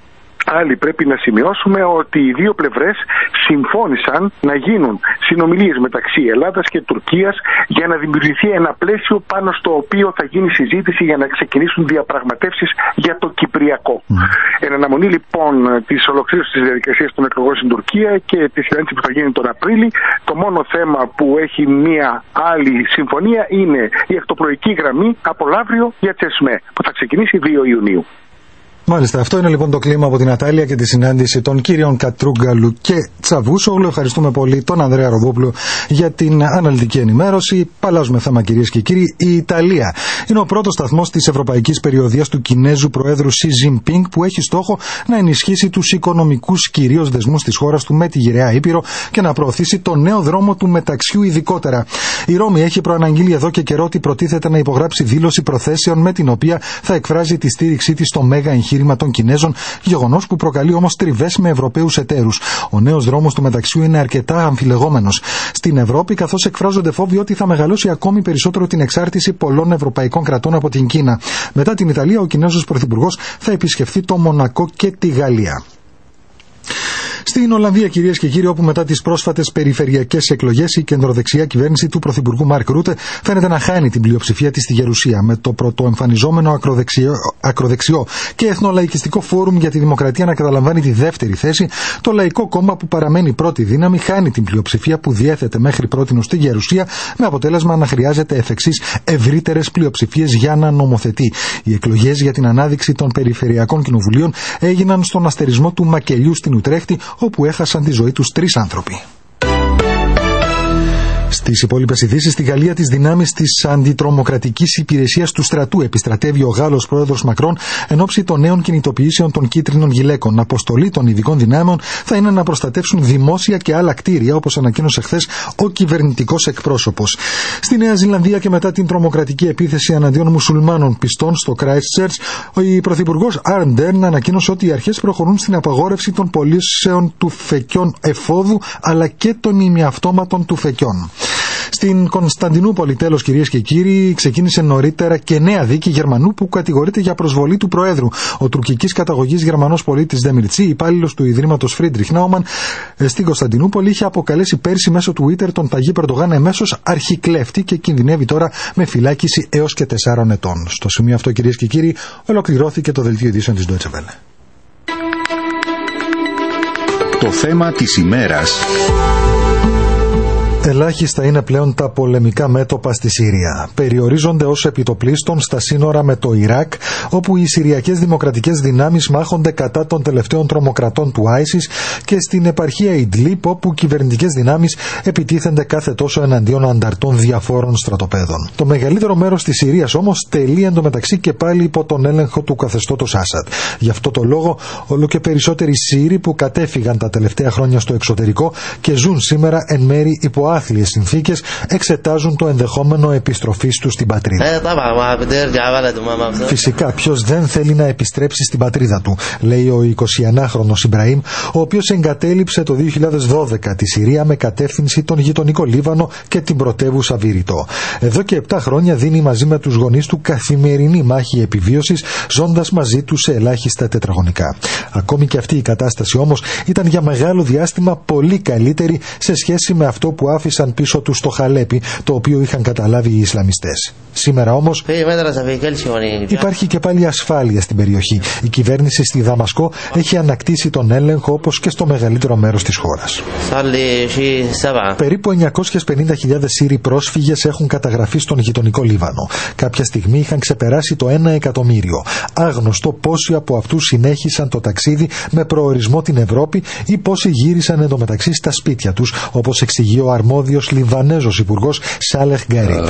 T: άλλη πρέπει να σημειώσουμε ότι οι δύο πλευρές συμφώνησαν να γίνουν συνομιλίες μεταξύ Ελλάδας και Τουρκίας για να δημιουργηθεί ένα πλαίσιο πάνω στο οποίο θα γίνει συζήτηση για να ξεκινήσουν διαπραγματεύσεις για το Κυπριακό. Mm. Εν αναμονή λοιπόν της ολοκλήρωσης της διαδικασίας των εκλογών στην Τουρκία και τη συνάντηση που θα γίνει τον Απρίλη, το μόνο θέμα που έχει μια άλλη συμφωνία είναι η ακτοπλοϊκή γραμμή από Λαύριο για Τσεσμέ που θα ξεκινήσει δύο Ιουνίου.
R: Μάλιστα, αυτό είναι λοιπόν το κλίμα από την Ατάλια και τη συνάντηση των κύριων Κατρούγκαλου και Τσαβούσογλου. Ευχαριστούμε πολύ τον Ανδρέα Ρομπόπουλο για την αναλυτική ενημέρωση. Παλάζουμε θέμα, κυρίες και κύριοι. Η Ιταλία είναι ο πρώτος σταθμός της ευρωπαϊκής περιοδίας του Κινέζου Προέδρου Σι Τζινπίνγκ, που έχει στόχο να ενισχύσει τους οικονομικούς κυρίως δεσμούς της χώρας του με τη γυραιά Ήπειρο και να προωθήσει το νέο δρόμο του μεταξιού ειδικότερα. Η Ρώμη έχει προαναγγείλει εδώ και καιρό ότι προτίθεται να υπογράψει δήλωση προθέσεων με την οποία θα εκφράζει τη στήριξή της στο μέγα εγχείρημα των Κινέζων, γεγονός που προκαλεί όμως τριβές με Ευρωπαίους εταίρους. Ο νέος δρόμος του μεταξιού είναι αρκετά αμφιλεγόμενος στην Ευρώπη, καθώς εκφράζονται φόβοι ότι θα μεγαλώσει ακόμη περισσότερο την εξάρτηση πολλών ευρωπαϊκών κρατών από την Κίνα. Μετά την Ιταλία, ο Κινέζος Πρωθυπουργός θα επισκεφθεί το Μονακό και τη Γαλλία. Στην Ολλανδία, κυρίες και κύριοι, όπου μετά τις πρόσφατες περιφερειακές εκλογές η κεντροδεξιά κυβέρνηση του Πρωθυπουργού Μαρκ Ρούτε φαίνεται να χάνει την πλειοψηφία της στη Γερουσία, με το πρωτοεμφανιζόμενο ακροδεξιό, ακροδεξιό και εθνολαϊκιστικό φόρουμ για τη δημοκρατία να καταλαμβάνει τη δεύτερη θέση. Το Λαϊκό Κόμμα, που παραμένει πρώτη δύναμη, χάνει την πλειοψηφία που διέθετε μέχρι πρότινος στη Γερουσία, με αποτέλεσμα να χρειάζεται εφ' εξής ευρύτερες πλειοψηφίες για να νομοθετεί. Οι εκλογές για την ανάδειξη των περιφερειακών κοινοβουλίων έγιναν στον αστερισμό του Μακελιού στην Ουτρέχτη, όπου έχασαν τη ζωή τους τρεις άνθρωποι. Στις υπόλοιπες ειδήσεις, στη Γαλλία τις δυνάμεις της αντιτρομοκρατικής υπηρεσίας του στρατού επιστρατεύει ο Γάλλος πρόεδρος Μακρόν εν ώψη των νέων κινητοποιήσεων των κίτρινων γυλαίκων. Αποστολή των ειδικών δυνάμεων θα είναι να προστατεύσουν δημόσια και άλλα κτίρια, όπως ανακοίνωσε χθες ο κυβερνητικός εκπρόσωπος. Στη Νέα Ζηλανδία και μετά την τρομοκρατική επίθεση εναντίον μουσουλμάνων πιστών στο Christchurch, ο πρωθυπουργός Άρντερν ανακοίνωσε ότι οι αρχές προχωρούν στην απαγόρευση των πωλήσεων του φεκιών εφόδου αλλά και των ημιαυτόματων του φεκιών. Στην Κωνσταντινούπολη, τέλος, κυρίες και κύριοι, ξεκίνησε νωρίτερα και νέα δίκη Γερμανού που κατηγορείται για προσβολή του Προέδρου. Ο τουρκικής καταγωγής Γερμανός πολίτης Δεμιρτσί, υπάλληλος του Ιδρύματος Φρίντριχ Νάουμαν στην Κωνσταντινούπολη, είχε αποκαλέσει πέρσι μέσω Twitter τον Ταγί Περντογάν εμέσως αρχικλέφτη και κινδυνεύει τώρα με φυλάκιση έως και τεσσάρων ετών. Στο σημείο αυτό, κυρίες και κύριοι, ολοκληρώθηκε το δελτίο ειδήσεων της Deutsche Welle.
Q: Το θέμα της ημέρας.
R: Ελάχιστα είναι πλέον τα πολεμικά μέτωπα στη Συρία. Περιορίζονται ως επιτοπλίστων στα σύνορα με το Ιράκ, όπου οι Συριακές Δημοκρατικές Δυνάμεις μάχονται κατά των τελευταίων τρομοκρατών του άισις, και στην επαρχία Ιντλίπ, όπου κυβερνητικές δυνάμεις επιτίθενται κάθε τόσο εναντίον ανταρτών διαφόρων στρατοπέδων. Το μεγαλύτερο μέρος της Συρίας όμως τελεί εντωμεταξύ και πάλι υπό τον έλεγχο του καθεστώτος Άσαντ. Γι' αυτό το λόγο, όλο και περισσότεροι Σύριοι που κατέφυγαν τα τελευταία χρόνια στο εξωτερικό και ζουν σήμερα εν μέρει υπό άθλιες συνθήκες, εξετάζουν το ενδεχόμενο επιστροφής τους στην πατρίδα. Φυσικά, ποιος δεν θέλει να επιστρέψει στην πατρίδα του, λέει ο εικοσιενάχρονος Ιμπραήμ, ο οποίος εγκατέλειψε το δύο χιλιάδες δώδεκα τη Συρία με κατεύθυνση τον γειτονικό Λίβανο και την πρωτεύουσα Βηρητό. Εδώ και επτά χρόνια δίνει μαζί με τους γονείς του καθημερινή μάχη επιβίωσης, ζώντας μαζί τους σε ελάχιστα τετραγωνικά. Ακόμη και αυτή η κατάσταση όμως ήταν για μεγάλο διάστημα πολύ καλύτερη σε σχέση με αυτό που άφησαν πίσω τους στο Χαλέπι, το οποίο είχαν καταλάβει οι Ισλαμιστές. Σήμερα όμως υπάρχει και πάλι ασφάλεια στην περιοχή. Η κυβέρνηση στη Δαμασκό έχει ανακτήσει τον έλεγχο, όπως και στο μεγαλύτερο μέρος της χώρας. Περίπου εννιακόσιες πενήντα χιλιάδες Σύριοι πρόσφυγες έχουν καταγραφεί στον γειτονικό Λίβανο. Κάποια στιγμή είχαν ξεπεράσει το ένα εκατομμύριο. Άγνωστο πόσοι από αυτούς συνέχισαν το ταξίδι με προορισμό την Ευρώπη ή πόσοι γύρισαν εντωμεταξύ στα σπίτια τους, όπως εξηγεί ο αρμόδιος Λιβανέζος υπουργός Σάλεχ Γκαρίκ.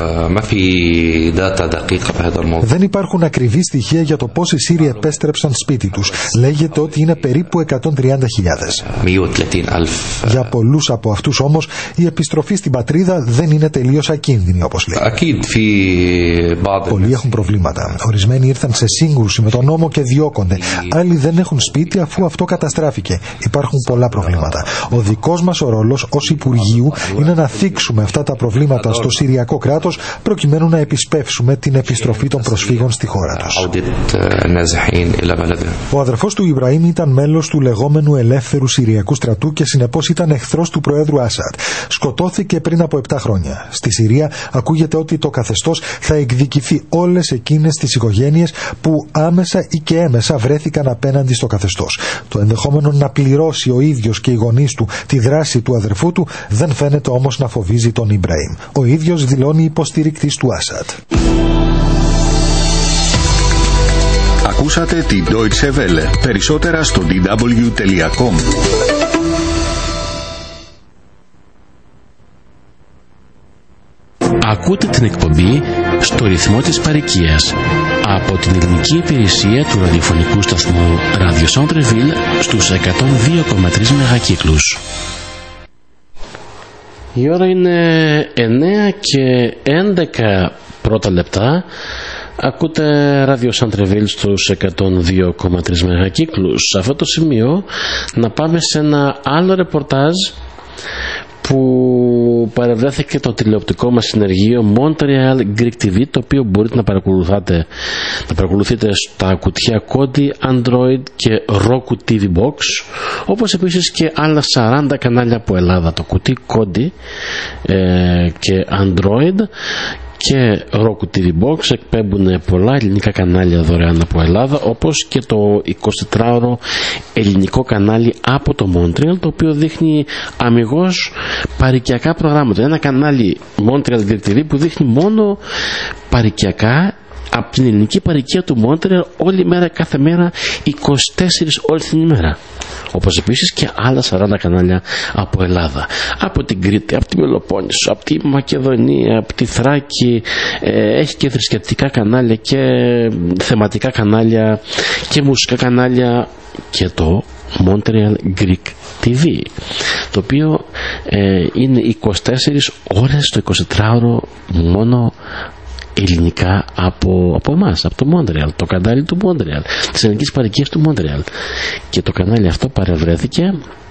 R: Δεν υπάρχουν ακριβή στοιχεία για το πόσοι Σύριοι επέστρεψαν σπίτι τους. Λέγεται ότι είναι περίπου εκατόν τριάντα χιλιάδες. Για πολλούς από αυτούς όμως η επιστροφή στην πατρίδα δεν είναι τελείως ακίνδυνη, όπως λέει. Πολλοί έχουν προβλήματα. Ορισμένοι ήρθαν σε σύγκρουση με τον νόμο και διώκονται. Άλλοι δεν έχουν σπίτι αφού αυτό καταστράφηκε. Υπάρχουν πολλά προβλήματα. Ο δικός μας ο ρόλος ως Υπουργείου είναι να θίξουμε αυτά τα προβλήματα στο Συριακό κράτος, προκειμένου να επισπεύσουμε την επιστροφή των προσφύγων στη χώρα τους. Ο αδερφός του Ιμπραήμ ήταν μέλος του λεγόμενου Ελεύθερου Συριακού Στρατού και συνεπώς ήταν εχθρός του Προέδρου Άσαντ. Σκοτώθηκε πριν από επτά χρόνια. Στη Συρία ακούγεται ότι το καθεστώς θα εκδικηθεί όλες εκείνες τις οικογένειες που άμεσα ή και έμεσα βρέθηκαν απέναντι στο καθεστώς. Το ενδεχόμενο να πληρώσει ο ίδιος και οι γονείς του τη δράση του αδερφού του δεν φαίνεται όμως να φοβίζει τον Ιμπραήμ. Ο ίδιος δηλώνει υποστηρικτής του Άσαντ.
Q: Ακούσατε την Deutsche Welle. Περισσότερα στο ντι ντάμπλιου τελεία κομ.
A: Ακούτε την εκπομπή στο ρυθμό της παροικίας από την ελληνική υπηρεσία του ραδιοφωνικού σταθμού Radio Centre-Ville στους εκατόν δύο κόμμα τρία μεγακύκλους.
B: Η ώρα είναι εννέα και έντεκα πρώτα λεπτά. Ακούτε Radio Centre-Ville στους εκατόν δύο κόμμα τρία μεγακύκλους. Σε αυτό το σημείο να πάμε σε ένα άλλο ρεπορτάζ που παρευρέθηκε το τηλεοπτικό μας συνεργείο Montreal Greek τι βι, το οποίο μπορείτε να παρακολουθείτε, να παρακολουθείτε στα κουτιά Kodi, Android και Roku τι βι Box, όπως επίσης και άλλα σαράντα κανάλια από Ελλάδα. Το κουτί Kodi ε, και Android και Roku τι βι Box εκπέμπουν πολλά ελληνικά κανάλια δωρεάν από Ελλάδα, όπως και το εικοσιτετράωρο ελληνικό κανάλι από το Montreal, το οποίο δείχνει αμιγώς παροικιακά προγράμματα. Ένα κανάλι Montreal Greek τι βι που δείχνει μόνο παροικιακά από την ελληνική παροικία του Montreal όλη μέρα, κάθε μέρα, είκοσι τέσσερις όλη την ημέρα. Όπως επίσης και άλλα σαράντα κανάλια από Ελλάδα, από την Κρήτη, από τη Μελοπόννησο, από τη Μακεδονία, από τη Θράκη. ε, έχει και θρησκευτικά κανάλια και θεματικά κανάλια και μουσικά κανάλια και το Montreal Greek τι βι, το οποίο ε, είναι είκοσι τέσσερις ώρες το εικοσιτετράωρο μόνο ελληνικά από, από εμάς, από το Montreal, το κανάλι του Montreal, της ελληνικής παροικίας του Montreal. Και το κανάλι αυτό παρευρέθηκε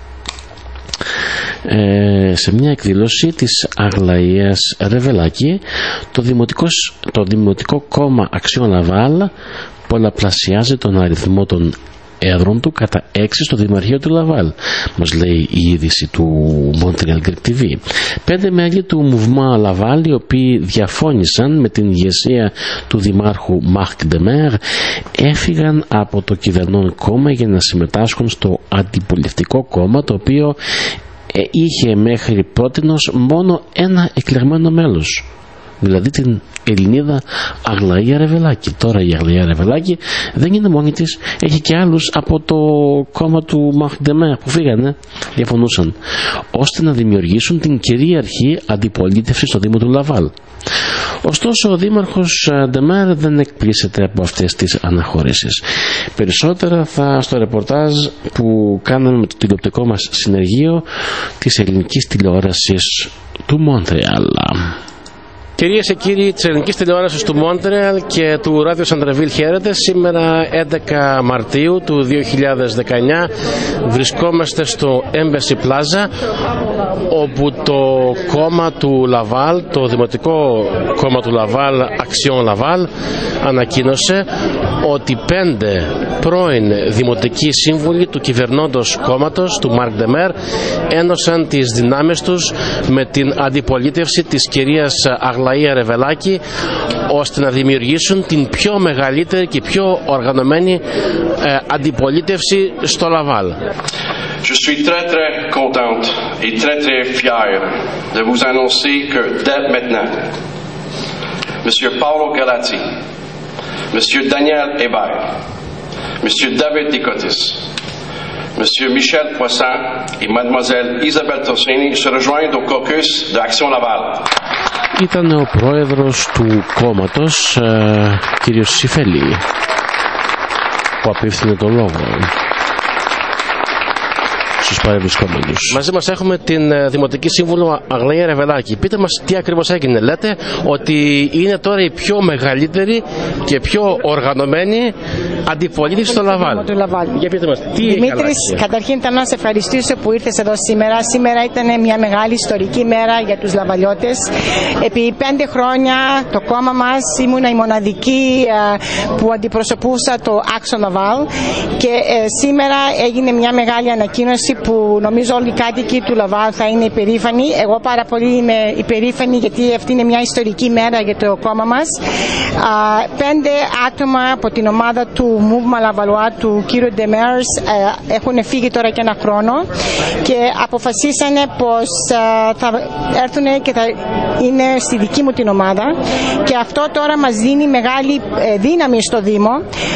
B: ε, σε μια εκδήλωση της Αγλαΐας Ρεβελάκη. Το Δημοτικό, το Δημοτικό Κόμμα Αξιών Λαβάλ πολλαπλασιάζει τον αριθμό των έδρων του κατά έξι στο Δημαρχείο του Λαβάλ, μας λέει η είδηση του Montreal Greek τι βι. Πέντε μέλη του Mouvement Laval, οι οποίοι διαφώνησαν με την ηγεσία του Δημάρχου Marc Demer, έφυγαν από το κυβερνών κόμμα για να συμμετάσχουν στο αντιπολιτευτικό κόμμα, το οποίο ε, είχε μέχρι πρότινος μόνο ένα εκλεγμένο μέλος, δηλαδή την Ελληνίδα Αγλαία Ρεβελάκη. Τώρα η Αγλαία Ρεβελάκη δεν είναι μόνη της, έχει και άλλους από το κόμμα του Μαχντεμέ που φύγανε, διαφωνούσαν, ώστε να δημιουργήσουν την κυρίαρχη αντιπολίτευση στο Δήμο του Λαβάλ. Ωστόσο ο δήμαρχος Ντεμέρ δεν εκπλήσεται από αυτές τις αναχωρήσεις. Περισσότερα θα στο ρεπορτάζ που κάναμε με το τηλεοπτικό μας συνεργείο της ελληνικής τηλεόρασης του Μόντρεαλ.
C: Κυρίες και κύριοι της ελληνικής τηλεόρασης του Μόντρεαλ και του Ράδιο Σαντρεβίλ, χαίρετε. Σήμερα έντεκα Μαρτίου του δύο χιλιάδες δεκαεννιά βρισκόμαστε στο Embassy Plaza, όπου το κόμμα του Λαβάλ, το δημοτικό κόμμα του Λαβάλ, Action Λαβάλ, ανακοίνωσε ότι πέντε πρώην δημοτικοί σύμβουλοι του κυβερνώντος κόμματος του Μαρκ Ντεμέρ ένωσαν τις δυνάμεις τους με την αντιπολίτευση της κυρίας Αγλαία Ρεβελάκη, ώστε να δημιουργήσουν την πιο μεγαλύτερη και πιο οργανωμένη ε, αντιπολίτευση στο Λαβάλ.
U: Je suis très très contente et très très fière de vous annoncer que dès maintenant, Monsieur Paolo Galati, Monsieur Daniel Hébert, Monsieur David Dikotis, Monsieur Michel Poisson et Mademoiselle Isabelle Torsini se rejoignent au caucus de Action Laval.
B: Ήταν ο πρόεδρος του κόμματος, ε, κύριος Σιφέλη, που απίφθινε τον λόγο στους παρευρισκόμενους.
C: Μαζί μας έχουμε την Δημοτική Σύμβουλο Αγλαία Ρεβελάκη. Πείτε μας τι ακριβώς έγινε. Λέτε ότι είναι τώρα η πιο μεγαλύτερη και πιο οργανωμένη αντιπολίτευση στο Λαβάλ. Για πείτε μας, τι
N: Δημήτρης, καταρχήν θα να σε ευχαριστήσω που ήρθες εδώ σήμερα. Σήμερα ήταν μια μεγάλη ιστορική μέρα για τους Λαβαλιώτες. Επί πέντε χρόνια το κόμμα μας ήμουνα η μοναδική που αντιπροσωπούσα το Action Laval και σήμερα έγινε μια μεγάλη ανακοίνωση που νομίζω όλοι οι κάτοικοι του Λαβάλ θα είναι υπερήφανοι. Εγώ πάρα πολύ είμαι υπερήφανη, γιατί αυτή είναι μια ιστορική μέρα για το κόμμα μας. Πέντε άτομα από την ομάδα του Mouvement Lavallois του κύριου Ντεμέρ έχουν φύγει τώρα και ένα χρόνο και αποφασίσανε πως θα έρθουν και θα είναι στη δική μου την ομάδα, και αυτό τώρα μας δίνει μεγάλη δύναμη στο Δήμο,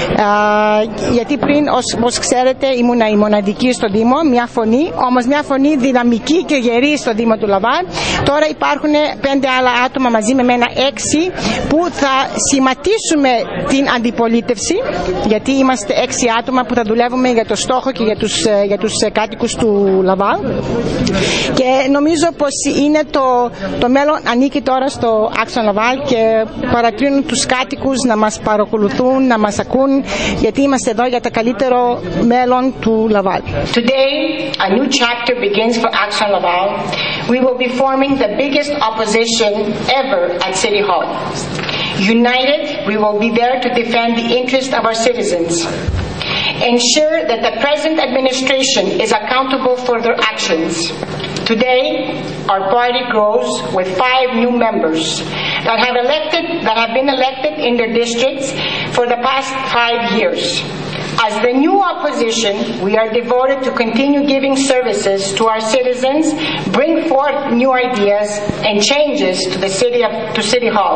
N: γιατί πριν, όπως ξέρετε, ήμουνα η μοναδική στο Δήμο, μια φωνή, όμως μια φωνή δυναμική και γερή στο Δήμο του Λαβάλ. Τώρα υπάρχουν πέντε άλλα άτομα μαζί με μένα, έξι, που θα σχηματίσουμε την αντιπολίτευση, γιατί είμαστε έξι άτομα που θα δουλεύουμε για το στόχο και για τους, για τους κάτοικους του Λαβάλ, και νομίζω πως είναι το, το μέλλον ανήκει τώρα στο Action Laval, και παρακρίνουν τους κάτοικους να μας παρακολουθούν, να μας ακούν, γιατί είμαστε εδώ για το καλύτερο μέλλον του Λαβάλ.
V: Today, a new chapter begins for Action Laval. We will be forming the biggest opposition ever at City Hall. United, we will be there to defend the interests of our citizens. Ensure that the present administration is accountable for their actions. Today, our party grows with five new members that have elected, that have been elected in their districts for the past five years. As the new opposition, we are devoted to continue giving services to our citizens, bring forth new ideas and changes to the city of, to City Hall.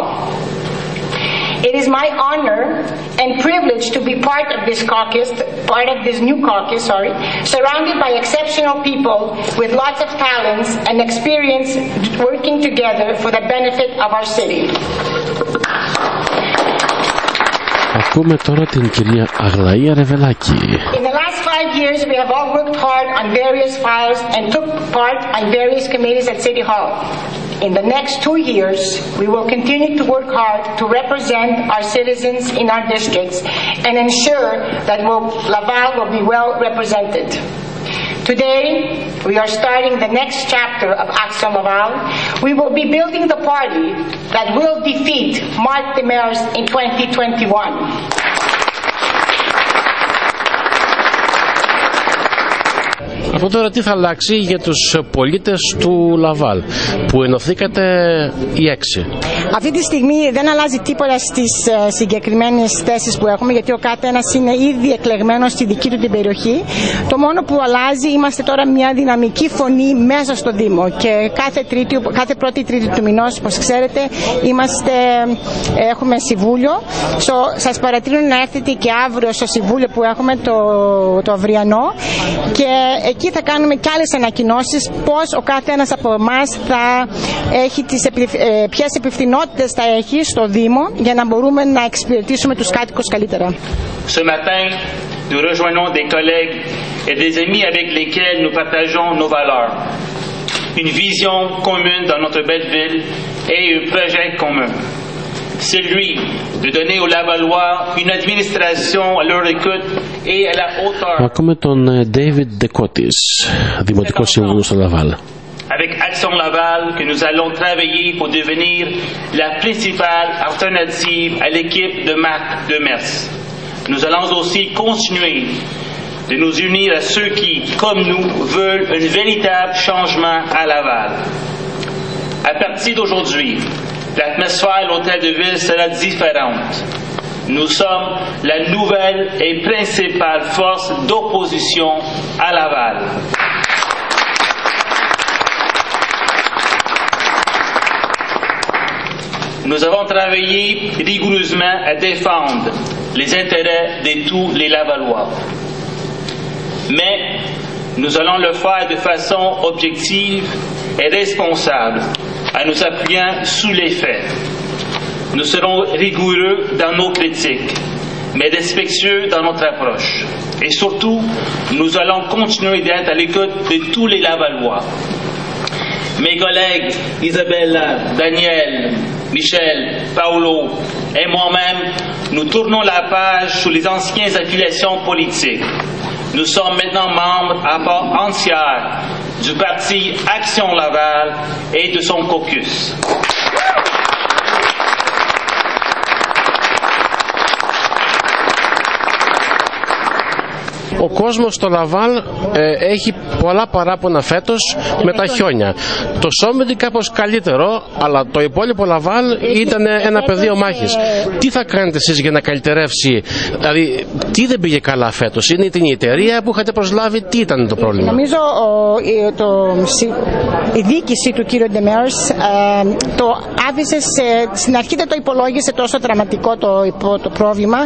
V: It is my honor and privilege to be part of this caucus, part of this new caucus, sorry, surrounded by exceptional people with lots of talents and experience working together for the benefit of our city.
B: Ακούμε τώρα την κυρία Αγλαία Ρεβελάκη.
V: In the last five years, we have all worked hard on various files and took part on various committees at City Hall. In the next two years, we will continue to work hard to represent our citizens in our districts and ensure that we'll, Laval will be well represented. Today, we are starting the next chapter of Action Laval. We will be building the party that will defeat Marc Demers in twenty twenty-one.
B: Από τώρα τι θα αλλάξει για τους πολίτες του Λαβάλ που ενωθήκατε οι έξι?
N: Αυτή τη στιγμή δεν αλλάζει τίποτα στις συγκεκριμένες θέσεις που έχουμε, γιατί ο κάθε ένας είναι ήδη εκλεγμένος στη δική του την περιοχή. Το μόνο που αλλάζει, είμαστε τώρα μια δυναμική φωνή μέσα στο Δήμο και κάθε, τρίτη, κάθε πρώτη τρίτη του μηνός, όπως ξέρετε, είμαστε, έχουμε συμβούλιο. So, σας παρατηρώ να έρθετε και αύριο στο συμβούλιο που έχουμε το, το αυριανό και εκεί θα κάνουμε και άλλες ανακοινώσεις πώς ο κάθε ένας από εμάς θα έχει τις, ε, ποιες επιφθηνότητες θα έχει στο Δήμο για να μπορούμε να εξυπηρετήσουμε τους κάτοικους καλύτερα.
E: Ce matin, nous rejoignons des collègues et des amis avec lesquels nous partageons nos valeurs, une vision commune dans notre belle ville et un projet commun. Celui de donner aux Lavallois une administration à leur écoute et à la hauteur.
B: Ακούμε τον David Decotis, Δημοτικό Σύμβουλο στο Λαβάλ.
E: Avec Action Laval, que nous allons travailler pour devenir la principale alternative à l'équipe de Marc Demers. Nous allons aussi continuer de nous unir à ceux qui, comme nous, veulent un véritable changement à Laval. À partir d'aujourd'hui, l'atmosphère à l'hôtel de ville sera différente. Nous sommes la nouvelle et principale force d'opposition à Laval. Nous avons travaillé rigoureusement à défendre les intérêts de tous les Lavallois. Mais nous allons le faire de façon objective et responsable, en nous appuyant sous les faits. Nous serons rigoureux dans nos critiques, mais respectueux dans notre approche. Et surtout, nous allons continuer d'être à l'écoute de tous les Lavallois. Mes collègues Isabella, Daniel, Michel, Paolo et moi-même, nous tournons la page sur les anciennes affiliations politiques. Nous sommes maintenant membres à part entière du parti Action Laval et de son caucus.
B: Ο κόσμος στο Λαβάλ ε, έχει πολλά παράπονα φέτος με τα χιόνια. Το Σόμεντι κάπως καλύτερο, αλλά το υπόλοιπο Λαβάλ ήταν ένα πεδίο μάχης. Τι θα κάνετε εσείς για να καλυτερεύσει, δηλαδή τι δεν πήγε καλά φέτος? Είναι την εταιρεία που είχατε προσλάβει, τι ήταν το πρόβλημα?
N: Νομίζω ο, το, η διοίκηση του κύριου Ντεμέρς ε, το άφησε σε, στην αρχή δεν το υπολόγισε τόσο δραματικό το, το πρόβλημα.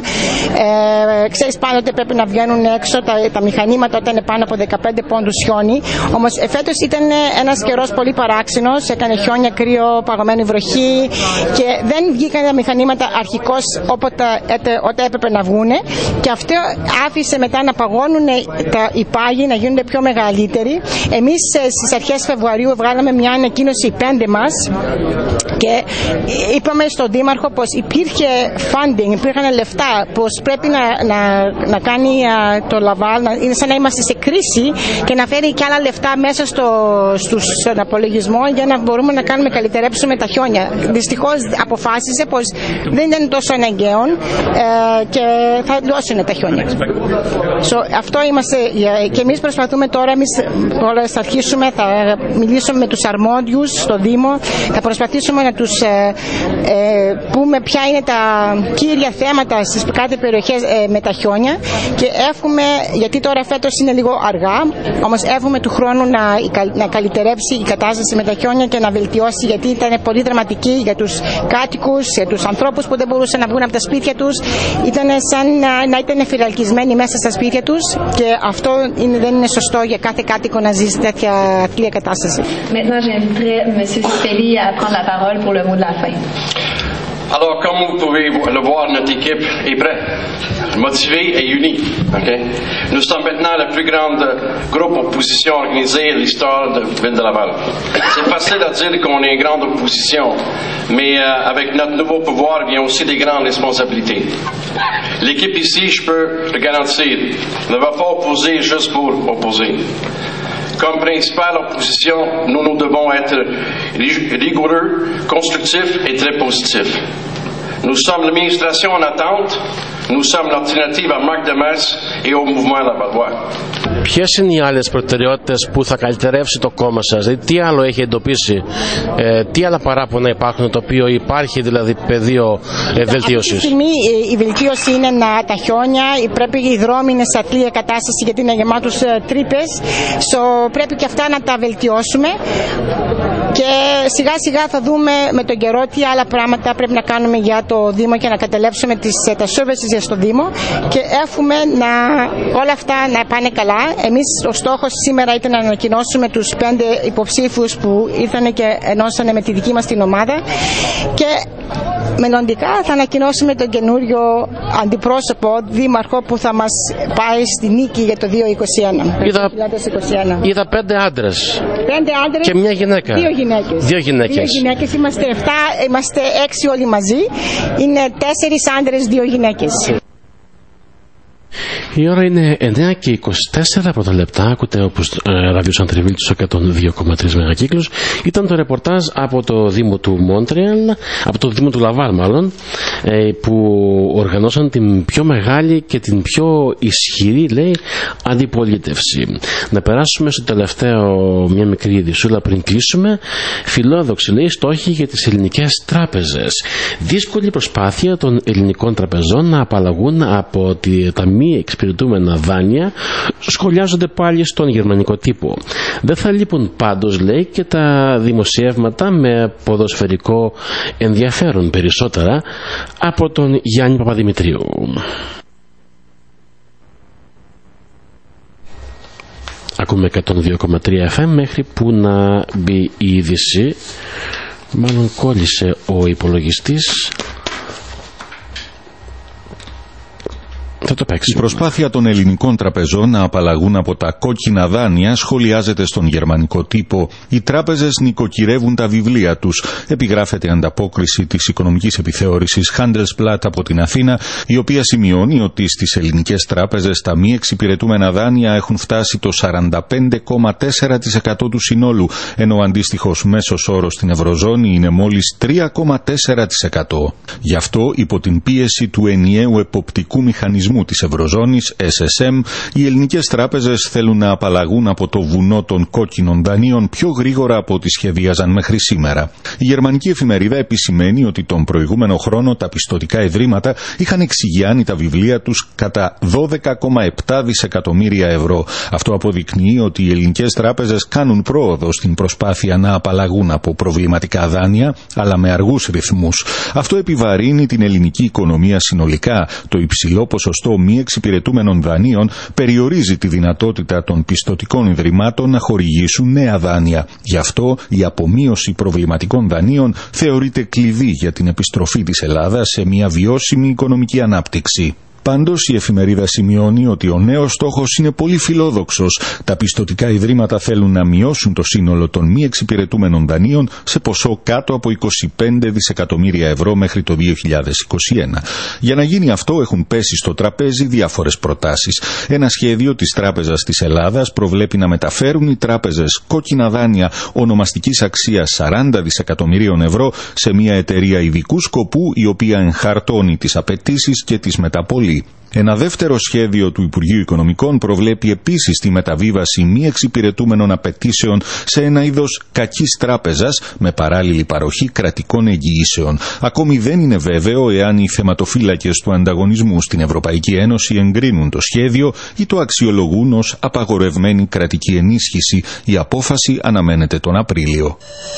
N: Ε, ξέρεις, πάντοτε πρέπει να βγαίνουν έξω τα, τα μηχανήματα όταν είναι πάνω από δεκαπέντε πόντους χιόνι. Όμως φέτος ήταν ένας καιρός πολύ παράξενος, έκανε χιόνια, κρύο, παγωμένη βροχή και δεν βγήκαν τα μηχανήματα αρχικώς όποτε, όταν έπρεπε να βγούνε και αυτό άφησε μετά να παγώνουν τα, οι πάγοι να γίνονται πιο μεγαλύτεροι. Εμείς στις αρχές Φεβρουαρίου βγάλαμε μια ανακοίνωση οι πέντε μας και είπαμε στον Δήμαρχο πως υπήρχε funding, υπήρχαν λεφτά, πως πρέπει να, να, να κάνει το Λαβάλ, είναι σαν να είμαστε σε κρίση και να φέρει και άλλα λεφτά μέσα στο, στους, στον απολογισμό για να μπορούμε να κάνουμε καλυτερέψουμε τα χιόνια. Δυστυχώς αποφάσισε πως δεν ήταν τόσο αναγκαίο ε, και θα λιώσουν τα χιόνια. So, αυτό είμαστε και εμείς προσπαθούμε τώρα, εμείς θα αρχίσουμε, θα μιλήσουμε με τους αρμόδιους στο Δήμο, θα προσπαθήσουμε να τους ε, ε, πούμε ποια είναι τα κύρια θέματα στις κάθε περιοχές ε, με τα χιόνια και εύχομαι, γιατί τώρα φέτος είναι λίγο αργά, όμως εύχομαι του χρόνου να, να καλυτερέψει η κατάσταση με τα χιόνια και να βελτιώσει, γιατί ήταν πολύ δραματική για τους κάτοικους, για τους ανθρώπους που δεν μπορούσαν να βγουν από τα σπίτια τους, ήταν σαν να, να ήταν φυλακισμένοι μέσα στα σπίτια τους και αυτό είναι, δεν είναι σωστό για κάθε κάτοικο να ζει σε τέτοια ακτήρια κατάσταση.
G: Maintenant, j'inviterai M. Spelli à prendre la parole pour le mot de la fin.
U: Alors, comme vous pouvez le voir, notre équipe est prête, motivée et unie. Okay? Nous sommes maintenant le plus grand groupe opposition organisé de l'histoire de Ville de Laval. C'est facile à dire qu'on est une grande opposition, mais euh, avec notre nouveau pouvoir vient aussi des grandes responsabilités. L'équipe ici, je peux le garantir, ne va pas opposer juste pour opposer. Comme principale opposition, nous, nous devons être rigoureux, constructifs et très positifs. Nous sommes l'administration en attente, nous sommes l'alternative à Marc Demers et au mouvement Lavallois.
B: Ποιες είναι οι άλλες προτεραιότητες που θα καλυτερεύσει το κόμμα σας, δηλαδή τι άλλο έχει εντοπίσει, ε, τι άλλα παράπονα υπάρχουν, το οποίο υπάρχει δηλαδή πεδίο ε, βελτίωσης?
N: Αυτή τη στιγμή η βελτίωση είναι να τα χιόνια, πρέπει οι δρόμοι είναι σε αθλία κατάσταση γιατί είναι γεμάτους τρύπες, so, πρέπει και αυτά να τα βελτιώσουμε και σιγά σιγά θα δούμε με τον καιρό τι άλλα πράγματα πρέπει να κάνουμε για το Δήμο και να κατελέψουμε τις, τα services για στο Δήμο και εύχομαι να όλα αυτά να πάνε καλά. Εμείς ο στόχος σήμερα ήταν να ανακοινώσουμε τους πέντε υποψήφιους που ήρθαν και ενώσανε με τη δική μας την ομάδα και μελλοντικά θα ανακοινώσουμε τον καινούριο αντιπρόσωπο δήμαρχο που θα μας πάει στη νίκη για το δύο χιλιάδες είκοσι ένα.
B: Είδα, είδα πέντε άντρες.
N: Πέντε άντρες
B: και μια γυναίκα.
N: Δύο γυναίκες.
B: Δύο γυναίκες.
N: Δύο γυναίκες. Είμαστε εφτά, είμαστε έξι όλοι μαζί. Είναι τέσσερις άντρες, δύο γυναίκες.
B: Η ώρα είναι εννιά και είκοσι τέσσερα πρώτα λεπτά. Ακούτε όπως ε, ράδιο Σαντρεβίλ στους εκατόν δύο κόμμα τρία μεγακύκλους. Ήταν το ρεπορτάζ από το Δήμο του Μόντρεαλ, από το Δήμο του Λαβάλ μάλλον, ε, που οργανώσαν την πιο μεγάλη και την πιο ισχυρή, λέει, αντιπολίτευση. Να περάσουμε στο τελευταίο μια μικρή ειδησούλα πριν κλείσουμε. Φιλόδοξη, λέει, στόχοι για τις ελληνικές τράπεζες. Δύσκολη προσπάθεια των ελληνικών τραπεζών να απαλλαγούν από τη, τα μη εξυπηρετούμενα δάνεια σχολιάζονται πάλι στον γερμανικό τύπο. Δεν θα λείπουν πάντως, λέει, και τα δημοσιεύματα με ποδοσφαιρικό ενδιαφέρον, περισσότερα από τον Γιάννη Παπαδημητρίου. Ακούμε εκατόν δύο κόμμα τρία εφ εμ μέχρι που να μπει η είδηση. Μάλλον κόλλησε ο υπολογιστής.
Q: Η προσπάθεια των ελληνικών τραπεζών να απαλλαγούν από τα κόκκινα δάνεια σχολιάζεται στον γερμανικό τύπο. Οι τράπεζες νοικοκυρεύουν τα βιβλία τους. Επιγράφεται ανταπόκριση της οικονομικής επιθεώρησης Handelsblatt από την Αθήνα, η οποία σημειώνει ότι στις ελληνικές τράπεζες τα μη εξυπηρετούμενα δάνεια έχουν φτάσει το σαράντα πέντε κόμμα τέσσερα τοις εκατό του συνόλου, ενώ ο αντίστοιχος μέσος όρος στην Ευρωζώνη είναι μόλις τρία κόμμα τέσσερα τοις εκατό. Γι' αυτό, υπό την πίεση του ενιαίου εποπτικού μηχανισμού της Ευρωζώνης, ες ες εμ, οι ελληνικές τράπεζες θέλουν να απαλλαγούν από το βουνό των κόκκινων δανείων πιο γρήγορα από ό,τι σχεδίαζαν μέχρι σήμερα. Η γερμανική εφημερίδα επισημαίνει ότι τον προηγούμενο χρόνο τα πιστωτικά ιδρύματα είχαν εξηγιάνει τα βιβλία τους κατά δώδεκα κόμμα επτά δισεκατομμύρια ευρώ. Αυτό αποδεικνύει ότι οι ελληνικές τράπεζες κάνουν πρόοδο στην προσπάθεια να απαλλαγούν από προβληματικά δάνεια, αλλά με αργούς ρυθμούς. Αυτό επιβαρύνει την ελληνική οικονομία συνολικά. Το υψηλό ποσοστό μη εξυπηρετούμενων δανείων περιορίζει τη δυνατότητα των πιστωτικών ιδρυμάτων να χορηγήσουν νέα δάνεια. Γι' αυτό η απομείωση προβληματικών δανείων θεωρείται κλειδί για την επιστροφή της Ελλάδας σε μια βιώσιμη οικονομική ανάπτυξη. Πάντως η εφημερίδα σημειώνει ότι ο νέος στόχος είναι πολύ φιλόδοξος. Τα πιστωτικά ιδρύματα θέλουν να μειώσουν το σύνολο των μη εξυπηρετούμενων δανείων σε ποσό κάτω από είκοσι πέντε δισεκατομμύρια ευρώ μέχρι το δύο χιλιάδες είκοσι ένα. Για να γίνει αυτό έχουν πέσει στο τραπέζι διάφορες προτάσεις. Ένα σχέδιο της Τράπεζας της Ελλάδας προβλέπει να μεταφέρουν οι τράπεζες κόκκινα δάνεια ονομαστικής αξίας σαράντα δισεκατομμυρίων ευρώ σε μια εταιρεία ειδικού σκοπού, η οποία ενχαρτώνει τις απαιτήσεις και τις μεταπολεί. Ένα δεύτερο σχέδιο του Υπουργείου Οικονομικών προβλέπει επίσης τη μεταβίβαση μη εξυπηρετούμενων απαιτήσεων σε ένα είδος κακής τράπεζας με παράλληλη παροχή κρατικών εγγυήσεων. Ακόμη δεν είναι βέβαιο εάν οι θεματοφύλακες του ανταγωνισμού στην Ευρωπαϊκή Ένωση εγκρίνουν το σχέδιο ή το αξιολογούν ως απαγορευμένη κρατική ενίσχυση. Η απόφαση αναμένεται τον Απρίλιο.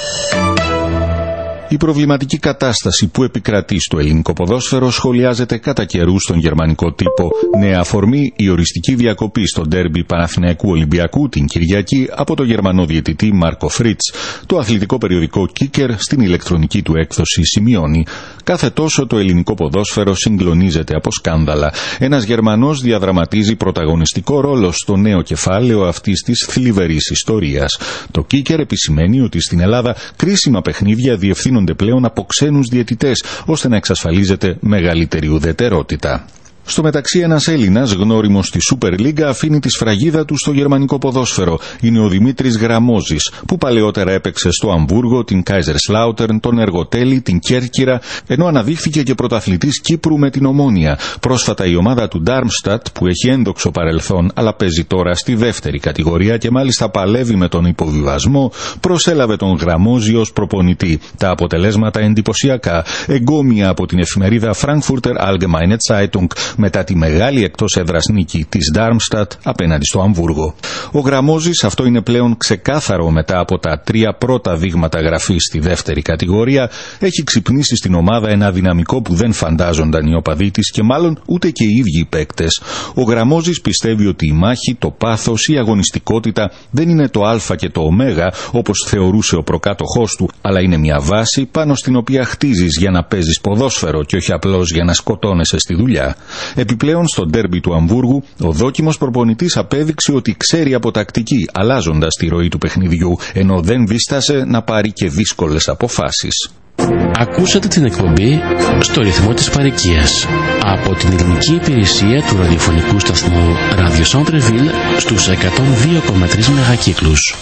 Q: Η προβληματική κατάσταση που επικρατεί στο ελληνικό ποδόσφαιρο σχολιάζεται κατά καιρού στον γερμανικό τύπο. Νέα αφορμή η οριστική διακοπή στο ντέρμπι Παναθηναϊκού Ολυμπιακού την Κυριακή από το γερμανό διαιτητή Μάρκο Φρίτς. Το αθλητικό περιοδικό Kicker στην ηλεκτρονική του έκδοση σημειώνει: κάθε τόσο το ελληνικό ποδόσφαιρο συγκλονίζεται από σκάνδαλα. Ένας Γερμανός διαδραματίζει πρωταγωνιστικό ρόλο στο νέο κεφάλαιο αυτής της θλιβερής ιστορίας. Το Kicker επισημαίνει ότι στην Ελλάδα κρίσιμα παιχνίδια διευθύνονται πλέον από ξένους διαιτητές, ώστε να εξασφαλίζεται μεγαλύτερη ουδετερότητα. Στο μεταξύ, ένας Έλληνας γνώριμος στη Super League αφήνει τη σφραγίδα του στο γερμανικό ποδόσφαιρο. Είναι ο Δημήτρης Γραμμόζης, που παλαιότερα έπαιξε στο Αμβούργο, την Kaiserslautern, τον Εργοτέλη, την Κέρκυρα, ενώ αναδείχθηκε και πρωταθλητής Κύπρου με την Ομόνοια. Πρόσφατα η ομάδα του Darmstadt, που έχει ένδοξο παρελθόν, αλλά παίζει τώρα στη δεύτερη κατηγορία και μάλιστα παλεύει με τον υποβιβασμό, προσέλαβε τον Γραμμόζη ως προπονητή. Τα αποτελέσματα εντυπωσιακά, εγκόμια από την εφημερίδα Frankfurter Allgemeine Zeitung, μετά τη μεγάλη εκτός έδρας νίκη της Darmstadt απέναντι στο Αμβούργο. Ο Γραμμόζης, αυτό είναι πλέον ξεκάθαρο μετά από τα τρία πρώτα δείγματα γραφής στη δεύτερη κατηγορία, έχει ξυπνήσει στην ομάδα ένα δυναμικό που δεν φαντάζονταν οι οπαδοί της και μάλλον ούτε και οι ίδιοι οι παίκτες. Ο Γραμμόζης πιστεύει ότι η μάχη, το πάθος, η αγωνιστικότητα δεν είναι το α και το ω, όπως θεωρούσε ο προκάτοχός του, αλλά είναι μια βάση πάνω στην οποία χτίζεις για να παίζεις ποδόσφαιρο και όχι απλώς για να σκοτώνεσαι στη δουλειά. Επιπλέον, στο ντέρμπι του Αμβούργου, ο δόκιμος προπονητής απέδειξε ότι ξέρει από τακτική, αλλάζοντας τη ροή του παιχνιδιού, ενώ δεν δίστασε να πάρει και δύσκολες αποφάσεις.
B: Ακούσατε την εκπομπή «Στο ρυθμό της παροικίας» από την ελληνική υπηρεσία του ραδιοφωνικού σταθμού Radio Centre Ville στους εκατόν δύο κόμμα τρία μεγακύκλους.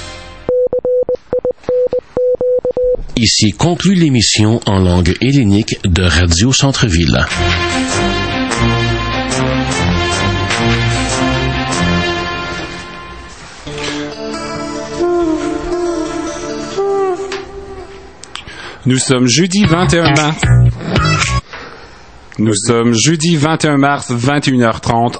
B: Ici conclut l'émission en langue hellénique de Radio Centre Ville.
F: Nous sommes jeudi vingt et un mars. Nous sommes jeudi vingt et un mars, vingt et une heures trente